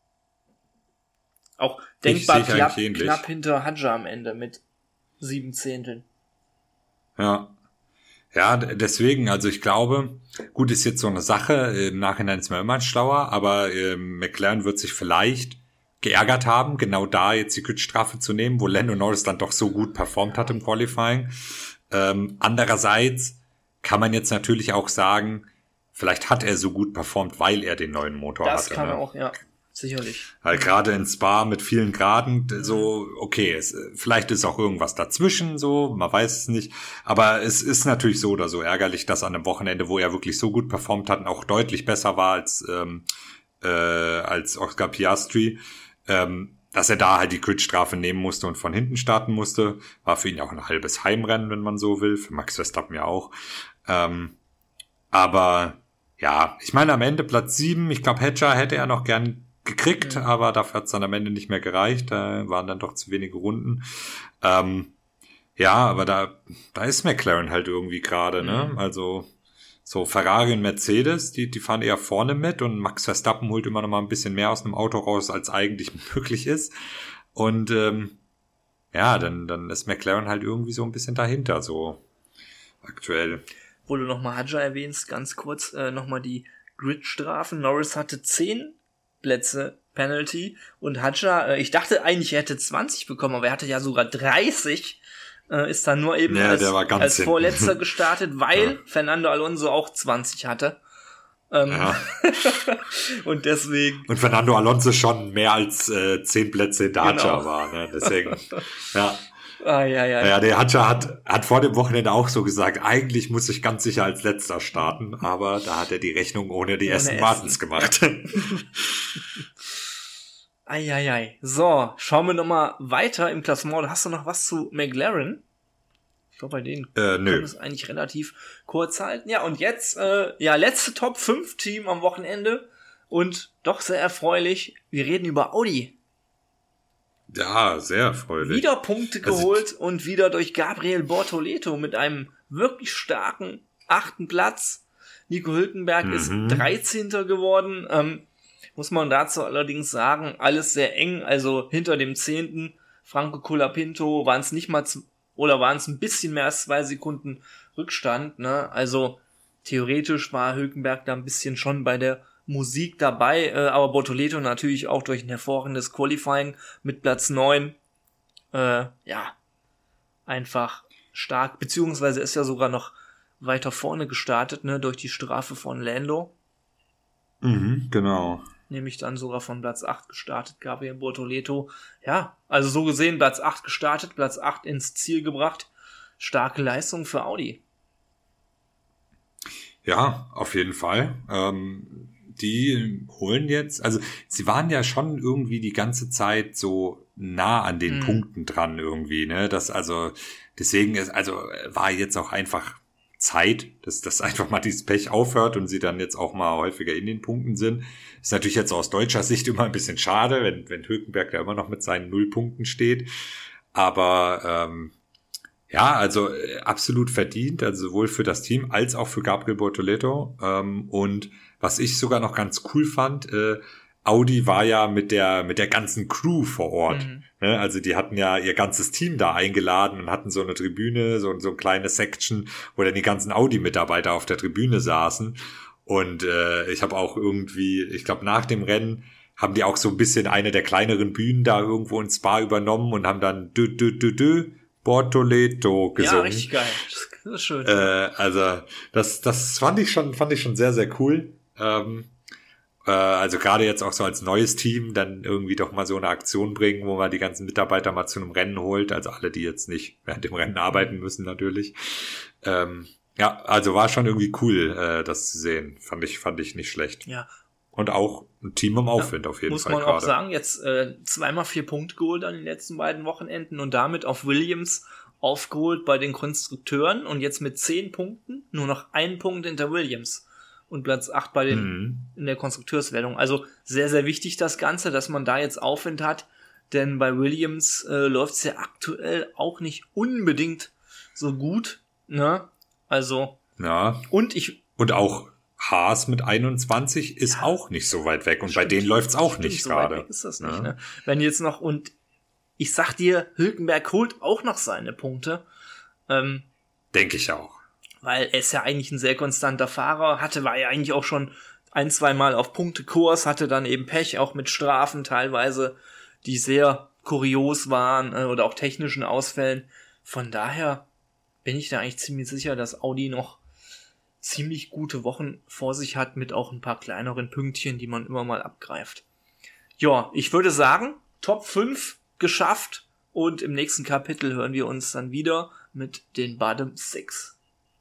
Speaker 1: Auch denkbar knapp, knapp hinter Hadjar am Ende mit sieben Zehnteln.
Speaker 2: Ja. Ja, deswegen, also ich glaube, gut, ist jetzt so eine Sache, im Nachhinein ist man immer schlauer, aber äh, McLaren wird sich vielleicht geärgert haben, genau da jetzt die Gridstrafe zu nehmen, wo Lando Norris dann doch so gut performt hat im Qualifying. Ähm, andererseits kann man jetzt natürlich auch sagen, vielleicht hat er so gut performt, weil er den neuen Motor
Speaker 1: das
Speaker 2: hatte.
Speaker 1: Das kann
Speaker 2: ne?
Speaker 1: auch, ja. Sicherlich.
Speaker 2: Weil gerade in Spa mit vielen Graden, so, okay, es, vielleicht ist auch irgendwas dazwischen, so, man weiß es nicht. Aber es ist natürlich so oder so ärgerlich, dass an einem Wochenende, wo er wirklich so gut performt hat und auch deutlich besser war als, ähm, äh, als Oscar Piastri, ähm, dass er da halt die Gridstrafe nehmen musste und von hinten starten musste. War für ihn auch ein halbes Heimrennen, wenn man so will. Für Max Verstappen ja auch. Ähm, aber, ja, ich meine, am Ende Platz sieben, ich glaube, Hadjar hätte er noch gern gekriegt, mhm. aber dafür hat es dann am Ende nicht mehr gereicht, da waren dann doch zu wenige Runden. Ähm, ja, aber da da ist McLaren halt irgendwie gerade, mhm. ne? Also so Ferrari und Mercedes, die die fahren eher vorne mit und Max Verstappen holt immer noch mal ein bisschen mehr aus einem Auto raus, als eigentlich möglich ist. Und ähm, ja, dann dann ist McLaren halt irgendwie so ein bisschen dahinter, so aktuell.
Speaker 1: Wo du nochmal Hadjar erwähnst, ganz kurz äh, nochmal die Gridstrafen. Norris hatte zehn Plätze Penalty und Hadjar, äh, ich dachte eigentlich, er hätte zwanzig bekommen, aber er hatte ja sogar dreißig, äh, ist dann nur eben
Speaker 2: ja,
Speaker 1: als, als Vorletzter gestartet, weil ja. Fernando Alonso auch zwanzig hatte. Ähm, ja. Und deswegen.
Speaker 2: Und Fernando Alonso schon mehr als äh, zehn Plätze hinter genau. Hadjar war, ne? Deswegen, ja.
Speaker 1: Ah, ja, ja.
Speaker 2: Ja, der Hadjar hat, hat vor dem Wochenende auch so gesagt, eigentlich muss ich ganz sicher als Letzter starten, aber da hat er die Rechnung ohne die Aston Martins gemacht.
Speaker 1: Eieiei. So, schauen wir nochmal weiter im Klassement. Hast du noch was zu McLaren? Ich glaube, bei denen
Speaker 2: äh,
Speaker 1: können wir es eigentlich relativ kurz halten. Ja, und jetzt, äh, ja, letzte Top fünf Team am Wochenende und doch sehr erfreulich. Wir reden über Audi.
Speaker 2: Ja, sehr erfreulich.
Speaker 1: Wieder Punkte geholt also, und wieder durch Gabriel Bortoleto mit einem wirklich starken achten Platz. Nico Hülkenberg mhm. ist dreizehnter geworden. Ähm, muss man dazu allerdings sagen, alles sehr eng. Also hinter dem zehnten Franco Colapinto waren es nicht mal, zu, oder waren es ein bisschen mehr als zwei Sekunden Rückstand. Ne? Also theoretisch war Hülkenberg da ein bisschen schon bei der Musik dabei, äh, aber Bortoleto natürlich auch durch ein hervorragendes Qualifying mit Platz neun, äh, ja, einfach stark, beziehungsweise ist ja sogar noch weiter vorne gestartet, ne, durch die Strafe von Lando.
Speaker 2: Mhm, genau.
Speaker 1: Nämlich dann sogar von Platz acht gestartet, Gabriel Bortoleto. Ja, also so gesehen Platz acht gestartet, Platz acht ins Ziel gebracht. Starke Leistung für Audi.
Speaker 2: Ja, auf jeden Fall. Ähm, die holen jetzt, also sie waren ja schon irgendwie die ganze Zeit so nah an den
Speaker 1: Mhm.
Speaker 2: Punkten dran irgendwie, ne? Das also, deswegen ist, also war jetzt auch einfach Zeit, dass das einfach mal dieses Pech aufhört und sie dann jetzt auch mal häufiger in den Punkten sind. Ist natürlich jetzt aus deutscher Sicht immer ein bisschen schade, wenn, wenn Hülkenberg da immer noch mit seinen null Punkten steht. Aber ähm, ja, also äh, absolut verdient, also sowohl für das Team als auch für Gabriel Bortoleto. Ähm, und was ich sogar noch ganz cool fand, äh, Audi war ja mit der mit der ganzen Crew vor Ort.
Speaker 1: Mhm.
Speaker 2: Ne? Also die hatten ja ihr ganzes Team da eingeladen und hatten so eine Tribüne, so, so eine kleine Section, wo dann die ganzen Audi-Mitarbeiter auf der Tribüne saßen. Und äh, ich habe auch irgendwie, ich glaube nach dem Rennen haben die auch so ein bisschen eine der kleineren Bühnen da irgendwo in Spa übernommen und haben dann dü, dü, dü, dü, Bortoleto gesungen.
Speaker 1: Ja, richtig geil. Das ist schön.
Speaker 2: Äh, also das das fand ich schon fand ich schon sehr sehr cool. Ähm, äh, also gerade jetzt auch so als neues Team dann irgendwie doch mal so eine Aktion bringen, wo man die ganzen Mitarbeiter mal zu einem Rennen holt. Also alle, die jetzt nicht während dem Rennen arbeiten müssen natürlich. Ähm, ja, also war schon irgendwie cool, äh, das zu sehen. Fand ich fand ich nicht schlecht.
Speaker 1: Ja.
Speaker 2: Und auch ein Team im Aufwind ja, auf jeden
Speaker 1: muss
Speaker 2: Fall
Speaker 1: man
Speaker 2: gerade.
Speaker 1: auch sagen, jetzt äh, zweimal vier Punkte geholt an den letzten beiden Wochenenden und damit auf Williams aufgeholt bei den Konstrukteuren und jetzt mit zehn Punkten nur noch ein Punkt hinter Williams und Platz acht bei den
Speaker 2: Mhm.
Speaker 1: in der Konstrukteurswertung. Also sehr, sehr wichtig das Ganze, dass man da jetzt Aufwind hat, denn bei Williams äh, läuft es ja aktuell auch nicht unbedingt so gut, ne? Also,
Speaker 2: Ja.
Speaker 1: und ich
Speaker 2: Und auch Haas mit einundzwanzig ist
Speaker 1: Ja.
Speaker 2: auch nicht so weit weg. Und
Speaker 1: Stimmt,
Speaker 2: bei denen läuft's auch
Speaker 1: stimmt,
Speaker 2: nicht
Speaker 1: so weit
Speaker 2: gerade.
Speaker 1: weg ist das nicht,
Speaker 2: Ja.
Speaker 1: ne? Wenn jetzt noch, und ich sag dir, Hülkenberg holt auch noch seine Punkte, ähm,
Speaker 2: Denke ich auch.
Speaker 1: weil er ist ja eigentlich ein sehr konstanter Fahrer, hatte, war ja eigentlich auch schon ein, zwei Mal auf Punktekurs, hatte dann eben Pech, auch mit Strafen teilweise, die sehr kurios waren, äh, oder auch technischen Ausfällen. Von daher bin ich da eigentlich ziemlich sicher, dass Audi noch ziemlich gute Wochen vor sich hat mit auch ein paar kleineren Pünktchen, die man immer mal abgreift. Ja, ich würde sagen, Top fünf geschafft und im nächsten Kapitel hören wir uns dann wieder mit den Bottom six.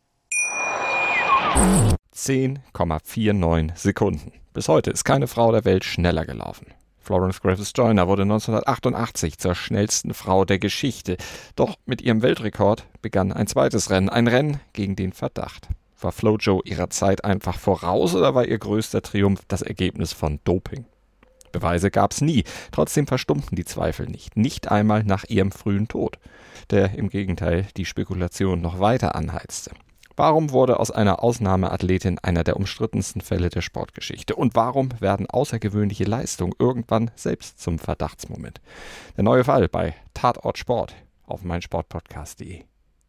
Speaker 3: zehn Komma neunundvierzig Sekunden. Bis heute ist keine Frau der Welt schneller gelaufen. Florence Griffiths Joyner wurde neunzehnhundertachtundachtzig zur schnellsten Frau der Geschichte. Doch mit ihrem Weltrekord begann ein zweites Rennen, ein Rennen gegen den Verdacht. War Flojo ihrer Zeit einfach voraus oder war ihr größter Triumph das Ergebnis von Doping? Beweise gab's nie, trotzdem verstummten die Zweifel nicht, nicht einmal nach ihrem frühen Tod, der im Gegenteil die Spekulation noch weiter anheizte. Warum wurde aus einer Ausnahmeathletin einer der umstrittensten Fälle der Sportgeschichte? Und warum werden außergewöhnliche Leistungen irgendwann selbst zum Verdachtsmoment? Der neue Fall bei Tatort Sport auf meinsportpodcast punkt de.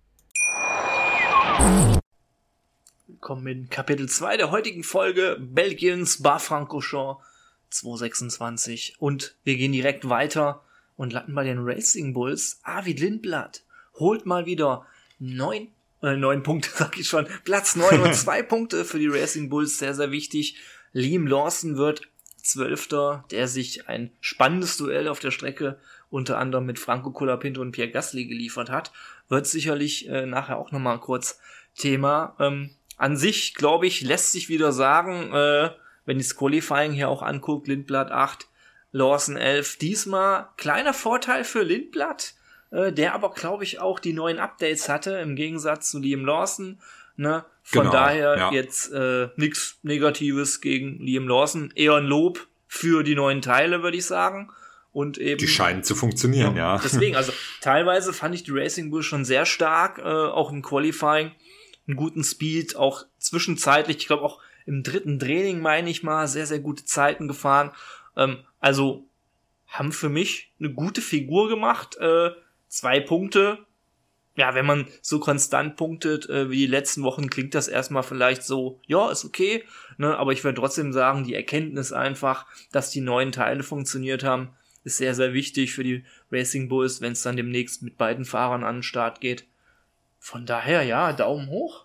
Speaker 1: Willkommen in Kapitel zwei der heutigen Folge Belgiens Spa-Francorchamps zweihundertsechsundzwanzig. Und wir gehen direkt weiter und landen bei den Racing Bulls. Arvid Lindblad holt mal wieder neun Äh, neun Punkte, sag ich schon. Platz neun und zwei Punkte für die Racing Bulls, sehr, sehr wichtig. Liam Lawson wird Zwölfter, der sich ein spannendes Duell auf der Strecke unter anderem mit Franco Colapinto und Pierre Gasly geliefert hat. Wird sicherlich äh, nachher auch nochmal kurz Thema. Ähm, an sich, glaube ich, lässt sich wieder sagen, äh, wenn ich das Qualifying hier auch anguckt, Lindblad acht, Lawson elf. Diesmal kleiner Vorteil für Lindblad, der aber, glaube ich, auch die neuen Updates hatte, im Gegensatz zu Liam Lawson. Ne? Von
Speaker 2: Genau,
Speaker 1: daher
Speaker 2: ja.
Speaker 1: jetzt äh, nichts Negatives gegen Liam Lawson. Eher ein Lob für die neuen Teile, würde ich sagen. Und eben,
Speaker 2: Die scheinen zu funktionieren, ja.
Speaker 1: Deswegen, also teilweise fand ich die Racing Bulls schon sehr stark, äh, auch im Qualifying, einen guten Speed, auch zwischenzeitlich, ich glaube auch im dritten Training, meine ich mal, sehr, sehr gute Zeiten gefahren. Ähm, also haben für mich eine gute Figur gemacht, äh, Zwei Punkte ja, wenn man so konstant punktet äh, wie die letzten Wochen, klingt das erstmal vielleicht so, ja, ist okay, ne, aber ich würde trotzdem sagen, die Erkenntnis einfach, dass die neuen Teile funktioniert haben, ist sehr, sehr wichtig für die Racing Bulls, wenn es dann demnächst mit beiden Fahrern an den Start geht. Von daher, ja, Daumen hoch.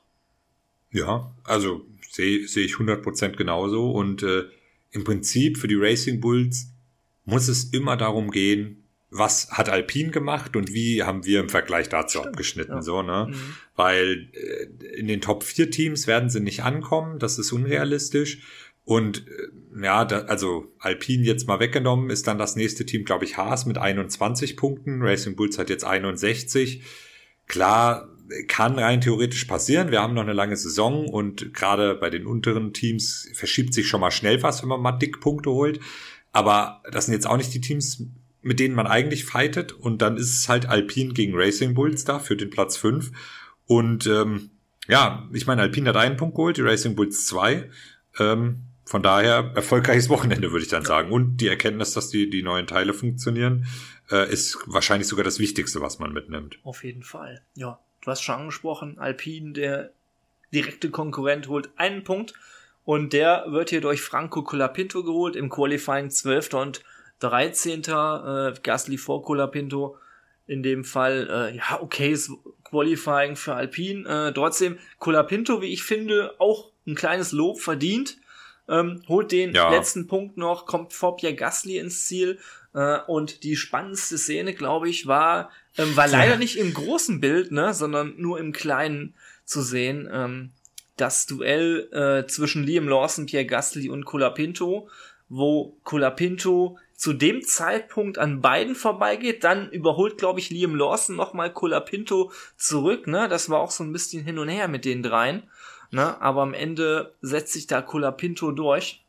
Speaker 2: Ja, also sehe seh ich hundert Prozent genauso und äh, im Prinzip für die Racing Bulls muss es immer darum gehen, was hat Alpine gemacht und wie haben wir im Vergleich dazu Stimmt, abgeschnitten, ja. so, ne? Mhm. Weil äh, in den Top vier Teams werden sie nicht ankommen, das ist unrealistisch. Und äh, ja, da, also Alpine jetzt mal weggenommen, ist dann das nächste Team, glaube ich, Haas mit einundzwanzig Punkten. Racing Bulls hat jetzt einundsechzig. Klar, kann rein theoretisch passieren. Wir haben noch eine lange Saison und gerade bei den unteren Teams verschiebt sich schon mal schnell was, wenn man mal dick Punkte holt. Aber das sind jetzt auch nicht die Teams, mit denen man eigentlich fightet. Und dann ist es halt Alpine gegen Racing Bulls da für den Platz fünf. Und ähm, ja, ich meine, Alpine hat einen Punkt geholt, die Racing Bulls zwei. Ähm, von daher erfolgreiches Wochenende, würde ich dann sagen. Und die Erkenntnis, dass die, die neuen Teile funktionieren, äh, ist wahrscheinlich sogar das Wichtigste, was man mitnimmt.
Speaker 1: Auf jeden Fall. Ja, du hast schon angesprochen, Alpine, der direkte Konkurrent, holt einen Punkt. Und der wird hier durch Franco Colapinto geholt, im Qualifying zwölfter und dreizehnter Äh, Gasly vor Colapinto. In dem Fall, äh, ja, okayes Qualifying für Alpine. Äh, trotzdem, Colapinto, wie ich finde, auch ein kleines Lob verdient. Ähm, holt den ja. letzten Punkt noch, kommt vor Pierre Gasly ins Ziel. Äh, und die spannendste Szene, glaube ich, war, ähm, war leider ja. nicht im großen Bild, ne, sondern nur im kleinen zu sehen. Ähm, das Duell äh, zwischen Liam Lawson, Pierre Gasly und Colapinto, wo Colapinto zu dem Zeitpunkt an beiden vorbeigeht, dann überholt, glaube ich, Liam Lawson nochmal Colapinto zurück, ne, das war auch so ein bisschen hin und her mit den dreien, ne, aber am Ende setzt sich da Colapinto durch.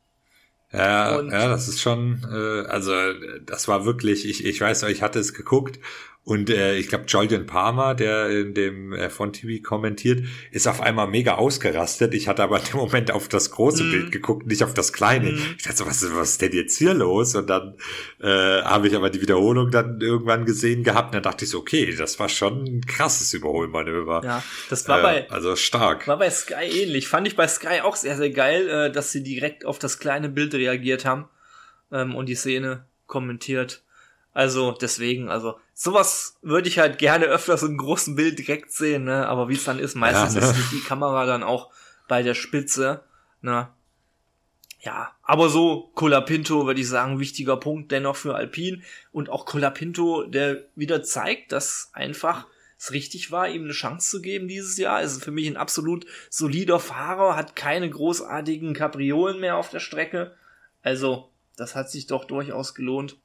Speaker 2: Ja, und ja, das ist schon, äh, also das war wirklich, ich ich weiß noch, ich hatte es geguckt und äh, ich glaube Julian Palmer, der in dem äh, von T V kommentiert, ist auf einmal mega ausgerastet. Ich hatte aber in dem Moment auf das große mm. Bild geguckt, nicht auf das kleine. Mm. Ich dachte so, was, was ist denn jetzt hier los? Und dann äh, habe ich aber die Wiederholung dann irgendwann gesehen gehabt und dann dachte ich so, okay, das war schon ein krasses Überholmanöver.
Speaker 1: Ja, das war äh, bei
Speaker 2: also stark.
Speaker 1: War bei Sky ähnlich. Fand ich bei Sky auch sehr, sehr geil, äh, dass sie direkt auf das kleine Bild reagiert haben ähm, und die Szene kommentiert. Also deswegen, also sowas würde ich halt gerne öfters im großen Bild direkt sehen, ne? Aber wie es dann ist, meistens ja, ne? ist die Kamera dann auch bei der Spitze, ne? Ja, aber so Colapinto, würde ich sagen, wichtiger Punkt dennoch für Alpine und auch Colapinto, der wieder zeigt, dass einfach es richtig war, ihm eine Chance zu geben dieses Jahr. Ist für mich ein absolut solider Fahrer, hat keine großartigen Kapriolen mehr auf der Strecke. Also das hat sich doch durchaus gelohnt.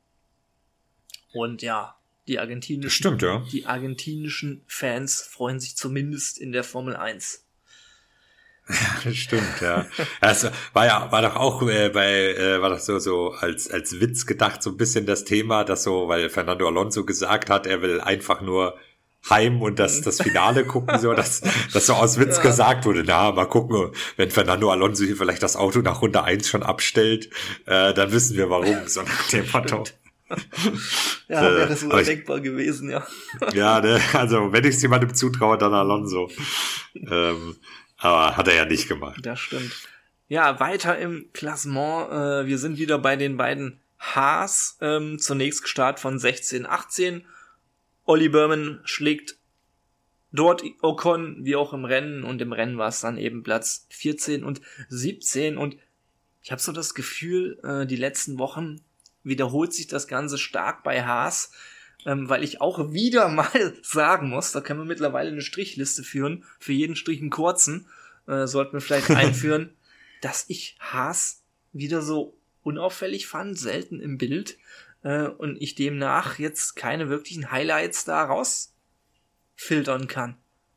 Speaker 1: Und ja, die argentinischen,
Speaker 2: Stimmt, ja.
Speaker 1: die argentinischen Fans freuen sich zumindest in der Formel eins.
Speaker 2: Ja, das stimmt, ja. Also war ja, war doch auch äh, bei, äh, war doch so, so als, als Witz gedacht, so ein bisschen das Thema, dass so, weil Fernando Alonso gesagt hat, er will einfach nur heim und das, das Finale gucken, so, dass, dass so aus Witz ja. gesagt wurde, na, mal gucken, wenn Fernando Alonso hier vielleicht das Auto nach Runde eins schon abstellt, äh, dann wissen wir warum, so nach dem Motto.
Speaker 1: Ja, wäre das sogar denkbar gewesen, ja.
Speaker 2: Ja, ne, also wenn ich es jemandem zutraue, dann Alonso. ähm, aber hat er ja nicht gemacht.
Speaker 1: Das stimmt. Ja, weiter im Klassement. Äh, wir sind wieder bei den beiden Haas. Ähm, zunächst Start von sechzehn achtzehn. Olli Berman schlägt dort Ocon, wie auch im Rennen. Und im Rennen war es dann eben Platz vierzehn und siebzehn. Und ich habe so das Gefühl, äh, die letzten Wochen wiederholt sich das Ganze stark bei Haas, ähm, weil ich auch wieder mal sagen muss, da können wir mittlerweile eine Strichliste führen, für jeden Strich einen kurzen, äh, sollten wir vielleicht einführen, dass ich Haas wieder so unauffällig fand, selten im Bild, äh, und ich demnach jetzt keine wirklichen Highlights da rausfiltern kann.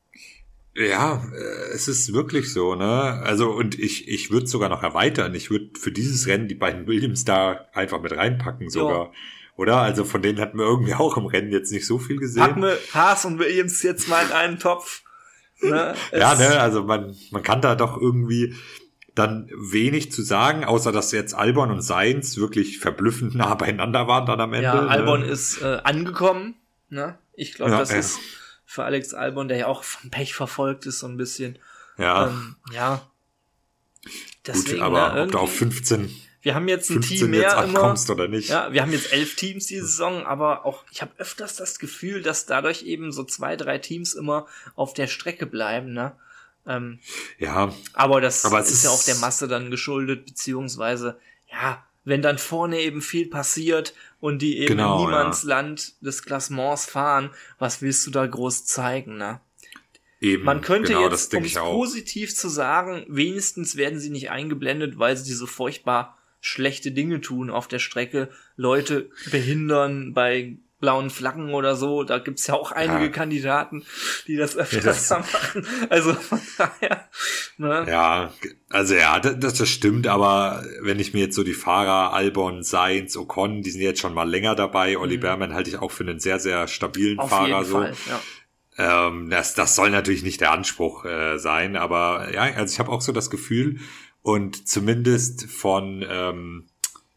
Speaker 2: Ja, es ist wirklich so, ne? Also, und ich ich würde sogar noch erweitern. Ich würde für dieses Rennen die beiden Williams da einfach mit reinpacken sogar. Jo. Oder? Also von denen hatten wir irgendwie auch im Rennen jetzt nicht so viel gesehen.
Speaker 1: Packen wir Haas und Williams jetzt mal in einen Topf. Ne?
Speaker 2: Ja, ne? Also man man kann da doch irgendwie dann wenig zu sagen, außer dass jetzt Albon und Sainz wirklich verblüffend nah beieinander waren dann am Ende.
Speaker 1: Ja, Albon
Speaker 2: ne?
Speaker 1: ist äh, angekommen. Ne? Ich glaube,
Speaker 2: ja,
Speaker 1: das
Speaker 2: äh.
Speaker 1: ist für Alex Albon, der ja auch vom Pech verfolgt ist so ein bisschen.
Speaker 2: Ja.
Speaker 1: Ähm, ja. Deswegen,
Speaker 2: Gut, aber
Speaker 1: ne,
Speaker 2: ob du auf fünfzehn,
Speaker 1: wir haben jetzt ein
Speaker 2: fünfzehn
Speaker 1: Team mehr
Speaker 2: jetzt
Speaker 1: immer.
Speaker 2: ankommst oder nicht.
Speaker 1: Ja, wir haben jetzt elf Teams diese Saison, aber auch ich habe öfters das Gefühl, dass dadurch eben so zwei, drei Teams immer auf der Strecke bleiben, ne? Ähm,
Speaker 2: ja.
Speaker 1: aber das
Speaker 2: aber
Speaker 1: ist,
Speaker 2: ist
Speaker 1: ja auch der Masse dann geschuldet, beziehungsweise, ja, wenn dann vorne eben viel passiert und die eben
Speaker 2: genau,
Speaker 1: in Niemandsland ja. des Klassements fahren, was willst du da groß zeigen, ne?
Speaker 2: Eben,
Speaker 1: Man könnte
Speaker 2: genau,
Speaker 1: jetzt, um es positiv zu sagen, wenigstens werden sie nicht eingeblendet, weil sie diese furchtbar schlechte Dinge tun auf der Strecke, Leute behindern bei blauen Flaggen oder so, da gibt's ja auch einige ja. Kandidaten, die das öfters ja, das machen, also von daher, ne?
Speaker 2: Ja, also ja, das, das stimmt, aber wenn ich mir jetzt so die Fahrer, Albon, Sainz, Ocon, die sind jetzt schon mal länger dabei, Olli mhm. Behrmann halte ich auch für einen sehr, sehr stabilen
Speaker 1: auf
Speaker 2: Fahrer,
Speaker 1: jeden
Speaker 2: so.
Speaker 1: Fall, ja.
Speaker 2: Ähm, das, das soll natürlich nicht der Anspruch äh, sein, aber ja, also ich habe auch so das Gefühl und zumindest von ähm,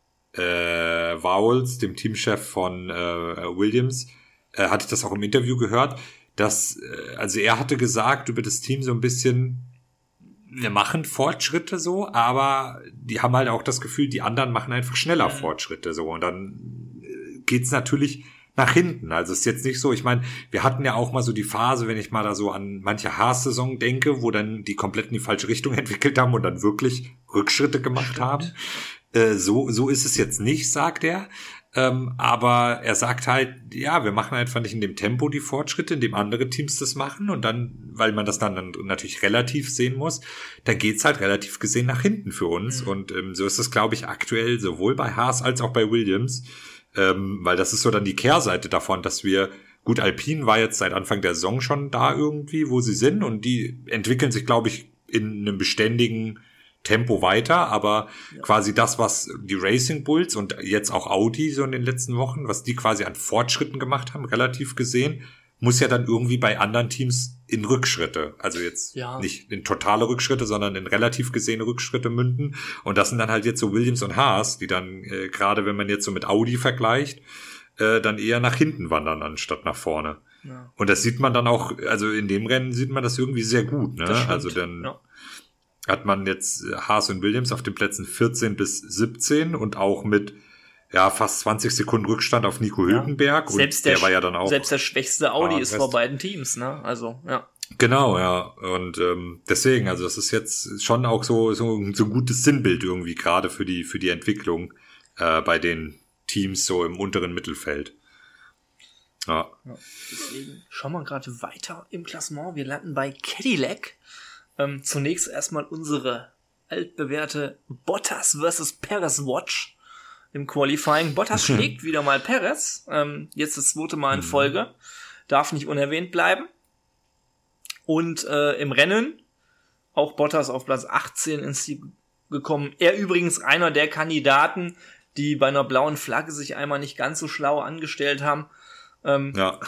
Speaker 2: äh, Vowles, dem Teamchef von äh, Williams, äh, hatte ich das auch im Interview gehört, dass, äh, also er hatte gesagt über das Team so ein bisschen, wir machen Fortschritte so, aber die haben halt auch das Gefühl, die anderen machen einfach schneller Fortschritte so und dann äh, geht's natürlich nach hinten. Also ist jetzt nicht so, ich meine, wir hatten ja auch mal so die Phase, wenn ich mal da so an manche Haas-Saison denke, wo dann die komplett in die falsche Richtung entwickelt haben und dann wirklich Rückschritte gemacht Stimmt. haben. Äh, so, so ist es jetzt nicht, sagt er. Ähm, aber er sagt halt, ja, wir machen einfach nicht in dem Tempo die Fortschritte, in dem andere Teams das machen und dann, weil man das dann, dann natürlich relativ sehen muss, dann geht's halt relativ gesehen nach hinten für uns mhm. und ähm, so ist es, glaube ich, aktuell sowohl bei Haas als auch bei Williams. Ähm, weil das ist so dann die Kehrseite davon, dass wir, gut, Alpine war jetzt seit Anfang der Saison schon da irgendwie, wo sie sind und die entwickeln sich, glaube ich, in einem beständigen Tempo weiter, aber ja. quasi das, was die Racing Bulls und jetzt auch Audi so in den letzten Wochen, was die quasi an Fortschritten gemacht haben, relativ gesehen, muss ja dann irgendwie bei anderen Teams in Rückschritte, also jetzt ja. nicht in totale Rückschritte, sondern in relativ gesehene Rückschritte münden. Und das sind dann halt jetzt so Williams und Haas, die dann, äh, gerade wenn man jetzt so mit Audi vergleicht, äh, dann eher nach hinten wandern, anstatt nach vorne. Ja. Und das sieht man dann auch, also in dem Rennen sieht man das irgendwie sehr gut, ne? Also dann ja. hat man jetzt Haas und Williams auf den Plätzen vierzehn bis siebzehn und auch mit ja, fast zwanzig Sekunden Rückstand auf Nico
Speaker 1: ja.
Speaker 2: Hülkenberg.
Speaker 1: Selbst
Speaker 2: und der,
Speaker 1: der
Speaker 2: war ja dann auch.
Speaker 1: Selbst der schwächste Audi
Speaker 2: ah,
Speaker 1: ist vor beiden Teams, ne? Also, ja.
Speaker 2: Genau, ja. Und ähm, deswegen, also das ist jetzt schon auch so so, so ein gutes Sinnbild irgendwie, gerade für die für die Entwicklung äh, bei den Teams so im unteren Mittelfeld. Ja.
Speaker 1: ja deswegen schauen wir gerade weiter im Klassement. Wir landen bei Cadillac. Ähm, zunächst erstmal unsere altbewährte Bottas versus Perez Watch. Im Qualifying. Bottas schlägt wieder mal Perez. Ähm, jetzt das zweite Mal in Folge. Darf nicht unerwähnt bleiben. Und äh, im Rennen auch Bottas auf Platz achtzehn ins Ziel gekommen. Er übrigens einer der Kandidaten, die bei einer blauen Flagge sich einmal nicht ganz so schlau angestellt haben. Ähm,
Speaker 2: ja.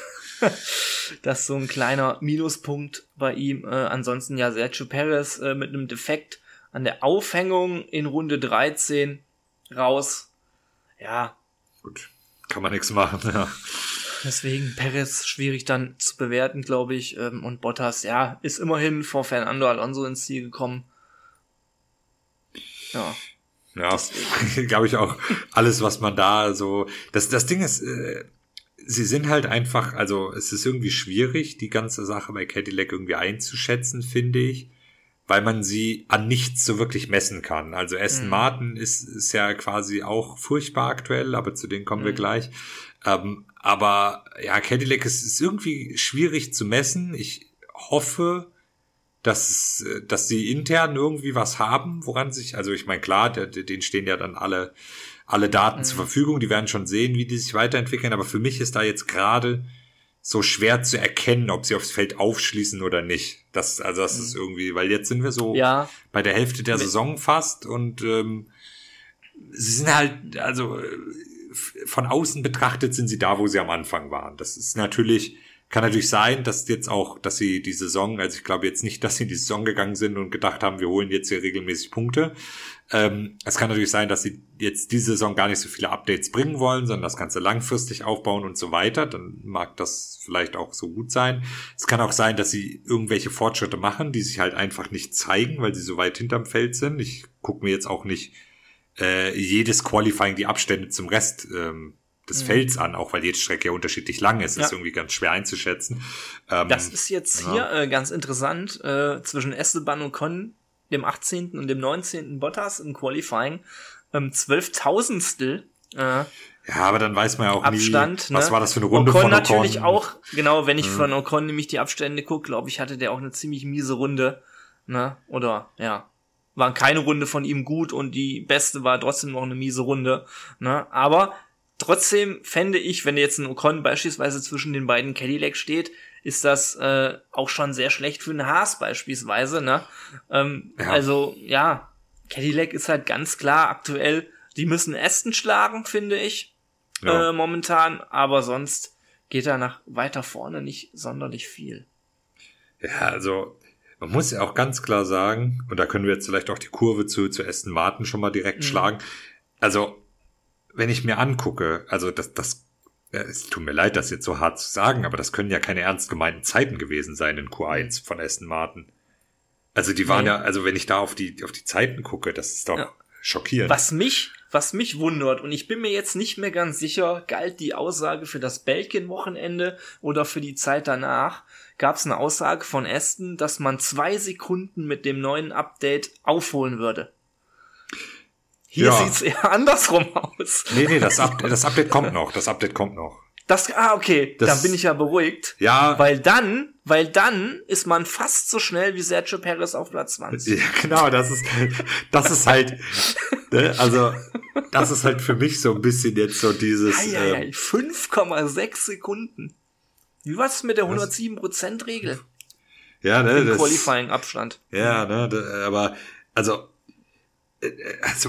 Speaker 1: Das ist so ein kleiner Minuspunkt bei ihm. Äh, ansonsten ja Sergio Perez äh, mit einem Defekt an der Aufhängung in Runde dreizehn raus. Ja.
Speaker 2: Gut, kann man nichts machen, ja.
Speaker 1: Deswegen Perez schwierig dann zu bewerten, glaube ich. Und Bottas, ja, ist immerhin vor Fernando Alonso ins Ziel gekommen. Ja.
Speaker 2: Ja, glaube ich auch. Alles, was man da so... Das, das Ding ist, äh, sie sind halt einfach... Also es ist irgendwie schwierig, die ganze Sache bei Cadillac irgendwie einzuschätzen, finde ich. Weil man sie an nichts so wirklich messen kann. Also Aston mhm. Martin ist, ist ja quasi auch furchtbar aktuell, aber zu denen kommen mhm. wir gleich. Ähm, aber ja, Cadillac ist, ist irgendwie schwierig zu messen. Ich hoffe, dass, dass sie intern irgendwie was haben, woran sich, also ich meine, klar, der, denen stehen ja dann alle, alle Daten mhm. zur Verfügung, die werden schon sehen, wie die sich weiterentwickeln, aber für mich ist da jetzt gerade so schwer zu erkennen, ob sie aufs Feld aufschließen oder nicht. Das, also das mhm. ist irgendwie, weil jetzt sind wir so
Speaker 1: ja.
Speaker 2: bei der Hälfte der Saison fast und ähm, sie sind halt, also von außen betrachtet sind sie da, wo sie am Anfang waren. Das ist natürlich Kann natürlich sein, dass jetzt auch, dass sie die Saison, also ich glaube jetzt nicht, dass sie in die Saison gegangen sind und gedacht haben, wir holen jetzt hier regelmäßig Punkte. Ähm, es kann natürlich sein, dass sie jetzt diese Saison gar nicht so viele Updates bringen wollen, sondern das Ganze langfristig aufbauen und so weiter. Dann mag das vielleicht auch so gut sein. Es kann auch sein, dass sie irgendwelche Fortschritte machen, die sich halt einfach nicht zeigen, weil sie so weit hinterm Feld sind. Ich gucke mir jetzt auch nicht äh, jedes Qualifying die Abstände zum Rest ähm, des mhm. Felds an, auch weil jede Strecke ja unterschiedlich lang ist. Ja. Ist irgendwie ganz schwer einzuschätzen. Ähm,
Speaker 1: das ist jetzt ja. hier äh, ganz interessant, äh, zwischen Esteban und Con, dem achtzehnten und dem neunzehnten Bottas im Qualifying, ähm, zwölftausendstel äh,
Speaker 2: ja, aber dann weiß man ja auch
Speaker 1: Abstand,
Speaker 2: nie, was
Speaker 1: ne?
Speaker 2: war das für eine Runde
Speaker 1: Ocon
Speaker 2: von Ocon.
Speaker 1: natürlich auch, genau, wenn ich
Speaker 2: mhm.
Speaker 1: von Ocon nämlich die Abstände gucke, glaube ich, hatte der auch eine ziemlich miese Runde, ne? Oder, ja, war keine Runde von ihm gut und die beste war trotzdem noch eine miese Runde, ne? Aber trotzdem fände ich, wenn jetzt ein Ocon beispielsweise zwischen den beiden Cadillac steht, ist das äh, auch schon sehr schlecht für einen Haas beispielsweise, ne? Ähm, ja. Also, ja, Cadillac ist halt ganz klar aktuell, die müssen Aston schlagen, finde ich, ja. äh, momentan, aber sonst geht da nach weiter vorne nicht sonderlich viel.
Speaker 2: Ja, also man muss ja auch ganz klar sagen, und da können wir jetzt vielleicht auch die Kurve zu, zu Aston Martin schon mal direkt mhm. schlagen, also wenn ich mir angucke, also das, das es tut mir leid, das jetzt so hart zu sagen, aber das können ja keine ernst gemeinten Zeiten gewesen sein in Q eins von Aston Martin. Also die waren nee. ja, also wenn ich da auf die auf die Zeiten gucke, das ist doch ja. schockierend.
Speaker 1: Was mich, was mich wundert, und ich bin mir jetzt nicht mehr ganz sicher, galt die Aussage für das Belgien-Wochenende oder für die Zeit danach, gab es eine Aussage von Aston, dass man zwei Sekunden mit dem neuen Update aufholen würde. Hier ja. sieht's eher andersrum aus.
Speaker 2: Nee, nee, das, Up- das Update kommt noch. Das Update kommt noch.
Speaker 1: Das, ah, okay. Das, dann bin ich ja beruhigt.
Speaker 2: Ja.
Speaker 1: Weil dann, weil dann ist man fast so schnell wie Sergio Perez auf Platz zwanzig.
Speaker 2: Ja, genau, das ist, das ist halt, ne, also, das ist halt für mich so ein bisschen jetzt so dieses,
Speaker 1: ei, ei, ei, fünf Komma sechs Sekunden. Wie war's mit der hundertsieben Prozent Regel?
Speaker 2: Ja, ne,
Speaker 1: im
Speaker 2: das.
Speaker 1: Qualifying-Abstand.
Speaker 2: Ja, ne, da, aber, also, also,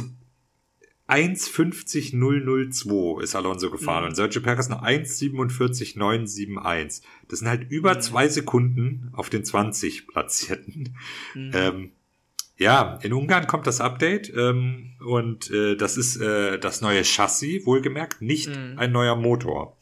Speaker 2: eins fünfzig null null zwei ist Alonso gefahren mhm. und Sergio Perez noch eins siebenundvierzig neun sieben eins. Das sind halt über mhm. zwei Sekunden auf den zwanzig Platzierten. Mhm. Ähm, ja, in Ungarn kommt das Update ähm, und äh, das ist äh, das neue Chassis, wohlgemerkt, nicht mhm. ein neuer Motor.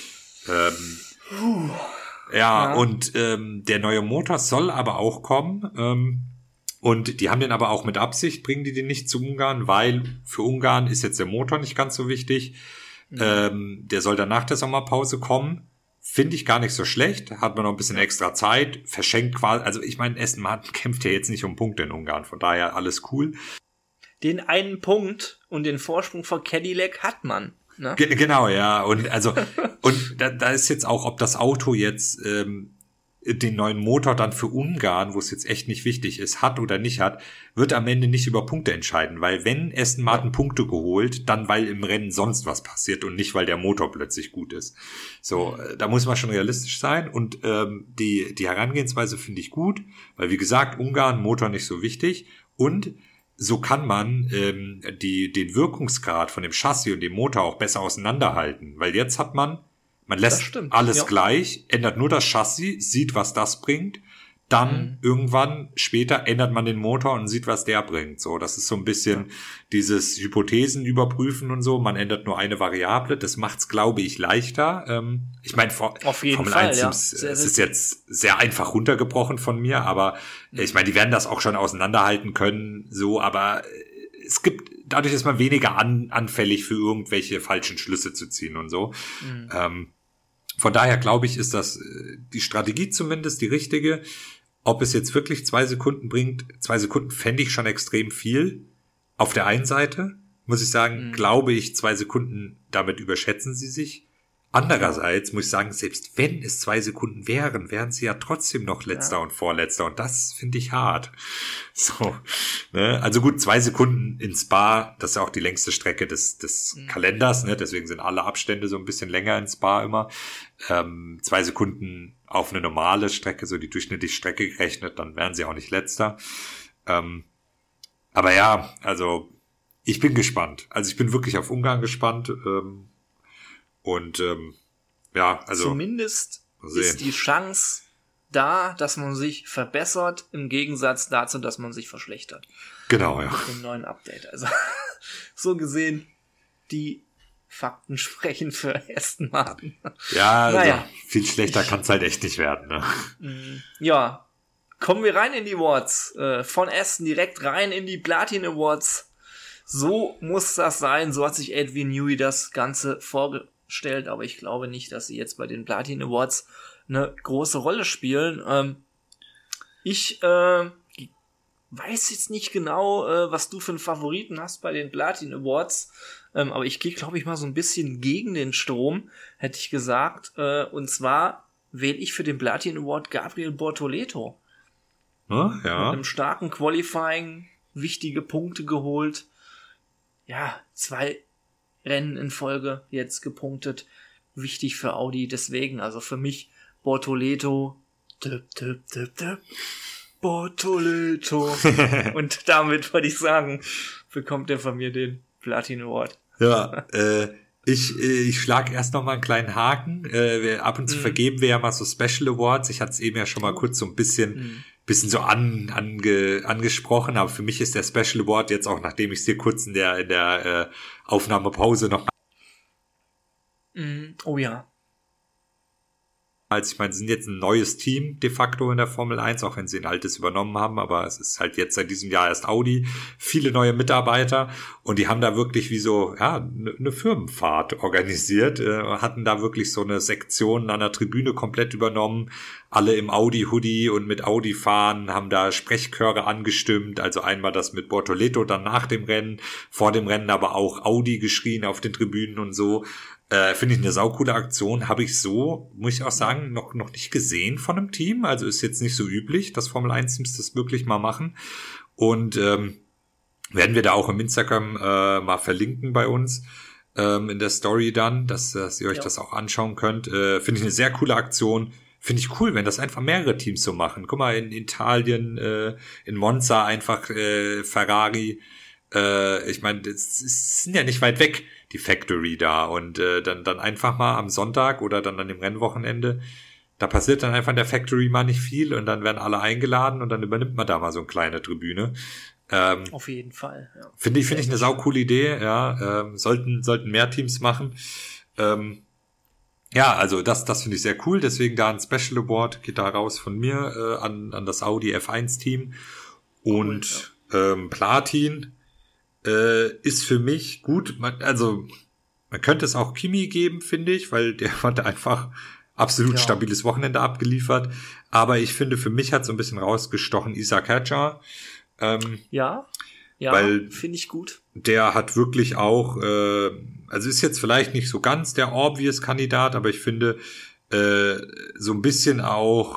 Speaker 2: Ähm, uh. ja, ja, und ähm, der neue Motor soll aber auch kommen. Ähm, Und die haben den aber auch mit Absicht, bringen die den nicht zu Ungarn, weil für Ungarn ist jetzt der Motor nicht ganz so wichtig. Mhm. Ähm, der soll dann nach der Sommerpause kommen. Finde ich gar nicht so schlecht. Hat man noch ein bisschen extra Zeit. Verschenkt quasi, also ich meine, Aston Martin kämpft ja jetzt nicht um Punkte in Ungarn. Von daher alles cool.
Speaker 1: Den einen Punkt und den Vorsprung vor Cadillac hat man. Ne?
Speaker 2: Ge- genau, ja. Und also und da, da ist jetzt auch, ob das Auto jetzt ähm, den neuen Motor dann für Ungarn, wo es jetzt echt nicht wichtig ist, hat oder nicht hat, wird am Ende nicht über Punkte entscheiden, weil wenn Aston Martin ja. Punkte geholt, dann weil im Rennen sonst was passiert und nicht, weil der Motor plötzlich gut ist. So, da muss man schon realistisch sein und ähm, die die Herangehensweise finde ich gut, weil wie gesagt, Ungarn, Motor nicht so wichtig und so kann man ähm, die den Wirkungsgrad von dem Chassis und dem Motor auch besser auseinanderhalten, weil jetzt hat man Man lässt alles ja. gleich, ändert nur das Chassis, sieht, was das bringt. Dann mhm. irgendwann später ändert man den Motor und sieht, was der bringt. So, das ist so ein bisschen ja. dieses Hypothesen überprüfen und so. Man ändert nur eine Variable. Das macht's, glaube ich, leichter. Ähm, ich meine, Formel
Speaker 1: Fall,
Speaker 2: eins
Speaker 1: ja.
Speaker 2: es ist jetzt sehr einfach runtergebrochen von mir, aber mhm. ich meine, die werden das auch schon auseinanderhalten können. So, aber es gibt, dadurch ist man weniger an, anfällig für irgendwelche falschen Schlüsse zu ziehen und so. Mhm. Ähm, von daher glaube ich, ist das die Strategie zumindest die richtige. Ob es jetzt wirklich zwei Sekunden bringt, zwei Sekunden fände ich schon extrem viel. Auf der einen Seite muss ich sagen, mhm. glaube ich, zwei Sekunden, damit überschätzen sie sich. Andererseits muss ich sagen, selbst wenn es zwei Sekunden wären, wären sie ja trotzdem noch Letzter ja. und Vorletzter. Und das finde ich hart. So, ne? Also gut, zwei Sekunden in Spa, das ist ja auch die längste Strecke des, des mhm. Kalenders. Ne? Deswegen sind alle Abstände so ein bisschen länger in Spa immer. Ähm, zwei Sekunden auf eine normale Strecke, so die durchschnittliche Strecke gerechnet, dann wären sie auch nicht Letzter. Ähm, aber ja, also ich bin gespannt. Also ich bin wirklich auf Ungarn gespannt. Ähm, Und ähm, ja, also
Speaker 1: zumindest ist die Chance da, dass man sich verbessert, im Gegensatz dazu, dass man sich verschlechtert.
Speaker 2: Genau, ja.
Speaker 1: Mit dem neuen Update. Also, so gesehen, die Fakten sprechen für Aston Martin.
Speaker 2: Ja, also
Speaker 1: naja.
Speaker 2: viel schlechter kann es halt echt nicht werden. Ne?
Speaker 1: Ja, kommen wir rein in die Awards. Äh, von Aston direkt rein in die Platin Awards. So muss das sein. So hat sich Adrian Newey das Ganze vorgestellt. Aber ich glaube nicht, dass sie jetzt bei den Platin Awards eine große Rolle spielen. Ähm, ich äh, weiß jetzt nicht genau, äh, was du für einen Favoriten hast bei den Platin Awards. Ähm, aber ich gehe, glaube ich, mal so ein bisschen gegen den Strom, hätte ich gesagt. Äh, und zwar wähle ich für den Platin Award Gabriel Bortoleto.
Speaker 2: Ja, ja.
Speaker 1: Mit einem starken Qualifying, wichtige Punkte geholt. Ja, zwei Rennen in Folge jetzt gepunktet. Wichtig für Audi, deswegen, also für mich Bortoleto. Tipp, tipp, tipp, tipp. Bortoleto. Und damit würde ich sagen, bekommt er von mir den Platin Award.
Speaker 2: Ja, äh, ich, ich schlage erst noch mal einen kleinen Haken. Äh, wir, ab und zu mm. vergeben wir ja mal so Special Awards. Ich hatte es eben ja schon mal kurz so ein bisschen, mm. bisschen so an, ange, angesprochen, aber für mich ist der Special Award jetzt auch, nachdem ich es dir kurz in der, in der äh, Aufnahmepause noch
Speaker 1: mm. Oh ja.
Speaker 2: Also ich meine, sie sind jetzt ein neues Team de facto in der Formel eins, auch wenn sie ein altes übernommen haben, aber es ist halt jetzt seit diesem Jahr erst Audi, viele neue Mitarbeiter und die haben da wirklich wie so, ja, eine ne Firmenfahrt organisiert, äh, hatten da wirklich so eine Sektion an der Tribüne komplett übernommen, alle im Audi-Hoodie und mit Audi fahren, haben da Sprechchöre angestimmt, also einmal das mit Bortoleto, dann nach dem Rennen, vor dem Rennen aber auch Audi geschrien auf den Tribünen und so. Äh, finde ich eine saukoole Aktion. Habe ich so, muss ich auch sagen, noch noch nicht gesehen von einem Team. Also ist jetzt nicht so üblich, dass Formel eins Teams das wirklich mal machen. Und ähm, werden wir da auch im Instagram äh, mal verlinken bei uns ähm, in der Story dann, dass, dass ihr euch ja. das auch anschauen könnt. Äh, finde ich eine sehr coole Aktion. Finde ich cool, wenn das einfach mehrere Teams so machen. Guck mal, in Italien, äh, in Monza einfach äh, Ferrari. Äh, ich meine, das sind ja nicht weit weg, die Factory da. Und äh, dann dann einfach mal am Sonntag oder dann an dem Rennwochenende, da passiert dann einfach in der Factory mal nicht viel und dann werden alle eingeladen und dann übernimmt man da mal so eine kleine Tribüne. Ähm,
Speaker 1: Auf jeden Fall, ja.
Speaker 2: Finde ich, finde ich eine saukoole Idee, ja. Ähm, sollten, sollten mehr Teams machen. Ähm, ja, also das, das finde ich sehr cool. Deswegen da ein Special Award geht da raus von mir äh, an, an das Audi F eins Team. Und cool, ja. ähm, Platin äh, ist für mich gut. Man, also man könnte es auch Kimi geben, finde ich, weil der hat einfach absolut ja. stabiles Wochenende abgeliefert. Aber ich finde, für mich hat so ein bisschen rausgestochen Isaac Hadjar. Ähm,
Speaker 1: ja, ja,
Speaker 2: weil
Speaker 1: finde ich gut.
Speaker 2: Der hat wirklich auch, äh, also ist jetzt vielleicht nicht so ganz der obvious Kandidat, aber ich finde, äh, so ein bisschen auch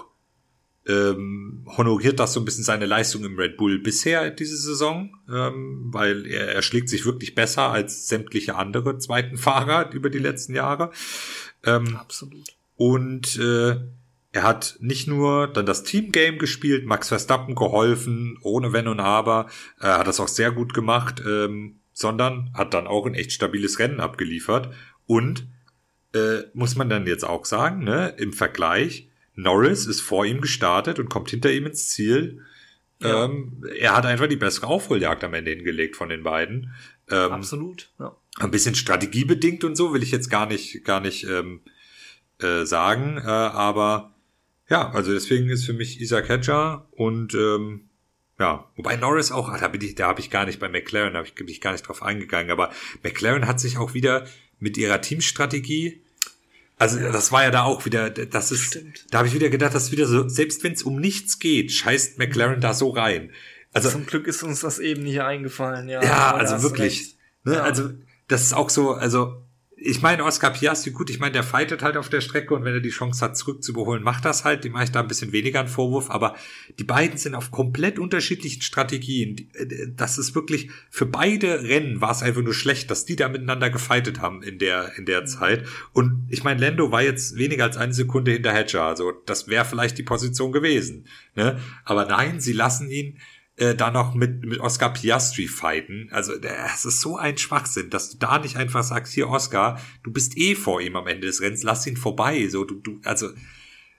Speaker 2: ähm, honoriert das so ein bisschen seine Leistung im Red Bull bisher diese Saison, ähm, weil er, er schlägt sich wirklich besser als sämtliche andere zweiten Fahrer über die letzten Jahre. Ähm,
Speaker 1: Absolut.
Speaker 2: Und äh, er hat nicht nur dann das Teamgame gespielt, Max Verstappen geholfen, ohne Wenn und Aber, äh, hat das auch sehr gut gemacht, ähm, sondern hat dann auch ein echt stabiles Rennen abgeliefert. Und äh, muss man dann jetzt auch sagen, ne, im Vergleich, Norris ist vor ihm gestartet und kommt hinter ihm ins Ziel. Ja. Ähm, er hat einfach die bessere Aufholjagd am Ende hingelegt von den beiden. Ähm,
Speaker 1: Absolut, ja.
Speaker 2: Ein bisschen strategiebedingt und so will ich jetzt gar nicht, gar nicht ähm, äh, sagen, äh, aber ja, also deswegen ist für mich Isaac Hadjar und ähm, ja, wobei Norris auch, da bin ich, da habe ich gar nicht bei McLaren, da habe ich, bin ich gar nicht drauf eingegangen, aber McLaren hat sich auch wieder mit ihrer Teamstrategie, also ja. das war ja da auch wieder, das ist, Stimmt. da habe ich wieder gedacht, das ist wieder so, selbst wenn es um nichts geht, scheißt McLaren da so rein. Also
Speaker 1: zum Glück ist uns das eben nicht eingefallen, ja.
Speaker 2: Ja, also wirklich, ne, ja. also das ist auch so, also ich meine, Oscar Piastri, gut, ich meine, der fightet halt auf der Strecke und wenn er die Chance hat, zurück zu überholen, macht das halt. Dem mache ich da ein bisschen weniger einen Vorwurf, aber die beiden sind auf komplett unterschiedlichen Strategien. Das ist wirklich, für beide Rennen war es einfach nur schlecht, dass die da miteinander gefightet haben in der in der Zeit. Und ich meine, Lando war jetzt weniger als eine Sekunde hinter Hadjar, also das wäre vielleicht die Position gewesen, ne? Aber nein, sie lassen ihn Äh, da noch mit mit Oscar Piastri fighten. Also das ist so ein Schwachsinn, dass du da nicht einfach sagst, hier Oscar, du bist eh vor ihm am Ende des Rennens, lass ihn vorbei. So du du also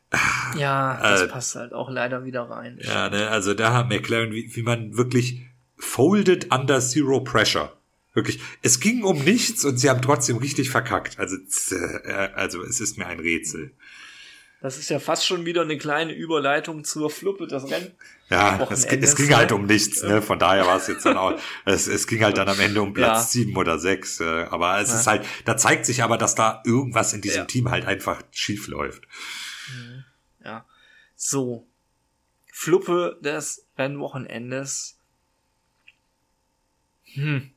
Speaker 1: Ja, das
Speaker 2: äh,
Speaker 1: passt halt auch leider wieder rein.
Speaker 2: Ja, ne, also da hat McLaren, wie, wie man wirklich folded under zero pressure. Wirklich, es ging um nichts und sie haben trotzdem richtig verkackt. Also, äh, also es ist mir ein Rätsel.
Speaker 1: Das ist ja fast schon wieder eine kleine Überleitung zur Fluppe des Rennen.
Speaker 2: Ja, es, es ging halt um nichts, ne? Von daher war es jetzt dann auch, es, es ging halt dann am Ende um Platz ja. sieben oder sechs. Äh, aber es ja. ist halt, da zeigt sich aber, dass da irgendwas in diesem ja. Team halt einfach schief läuft.
Speaker 1: Ja. So. Fluppe des Rennwochenendes. Hm.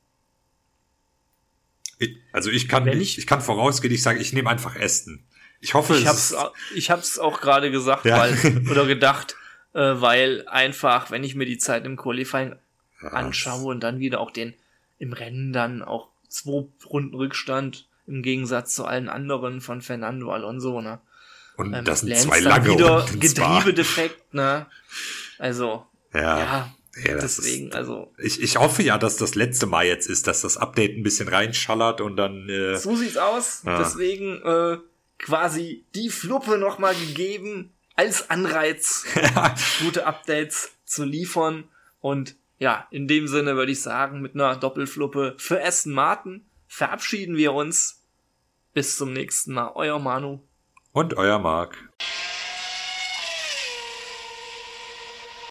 Speaker 2: Ich, also ich kann, ich, ich kann vorausgehen, ich sage, ich nehme einfach Aston. Ich hoffe,
Speaker 1: ich hab's, ich hab's auch gerade gesagt, ja. weil, oder gedacht, äh, weil einfach, wenn ich mir die Zeit im Qualifying ja. anschaue und dann wieder auch den im Rennen dann auch zwei Runden Rückstand im Gegensatz zu allen anderen von Fernando Alonso, ne?
Speaker 2: Und
Speaker 1: ähm,
Speaker 2: das sind
Speaker 1: Lance
Speaker 2: zwei lange
Speaker 1: wieder Getriebedefekt, ne? Also,
Speaker 2: ja.
Speaker 1: ja.
Speaker 2: Ja,
Speaker 1: deswegen,
Speaker 2: ist,
Speaker 1: also.
Speaker 2: Ich, ich hoffe ja, dass das letzte Mal jetzt ist, dass das Update ein bisschen reinschallert und dann. Äh,
Speaker 1: so sieht's aus. Ja. Deswegen äh, quasi die Fluppe nochmal gegeben, als Anreiz, gute Updates zu liefern. Und ja, in dem Sinne würde ich sagen, mit einer Doppelfluppe für Aston Martin verabschieden wir uns. Bis zum nächsten Mal. Euer Manu.
Speaker 2: Und euer Marc.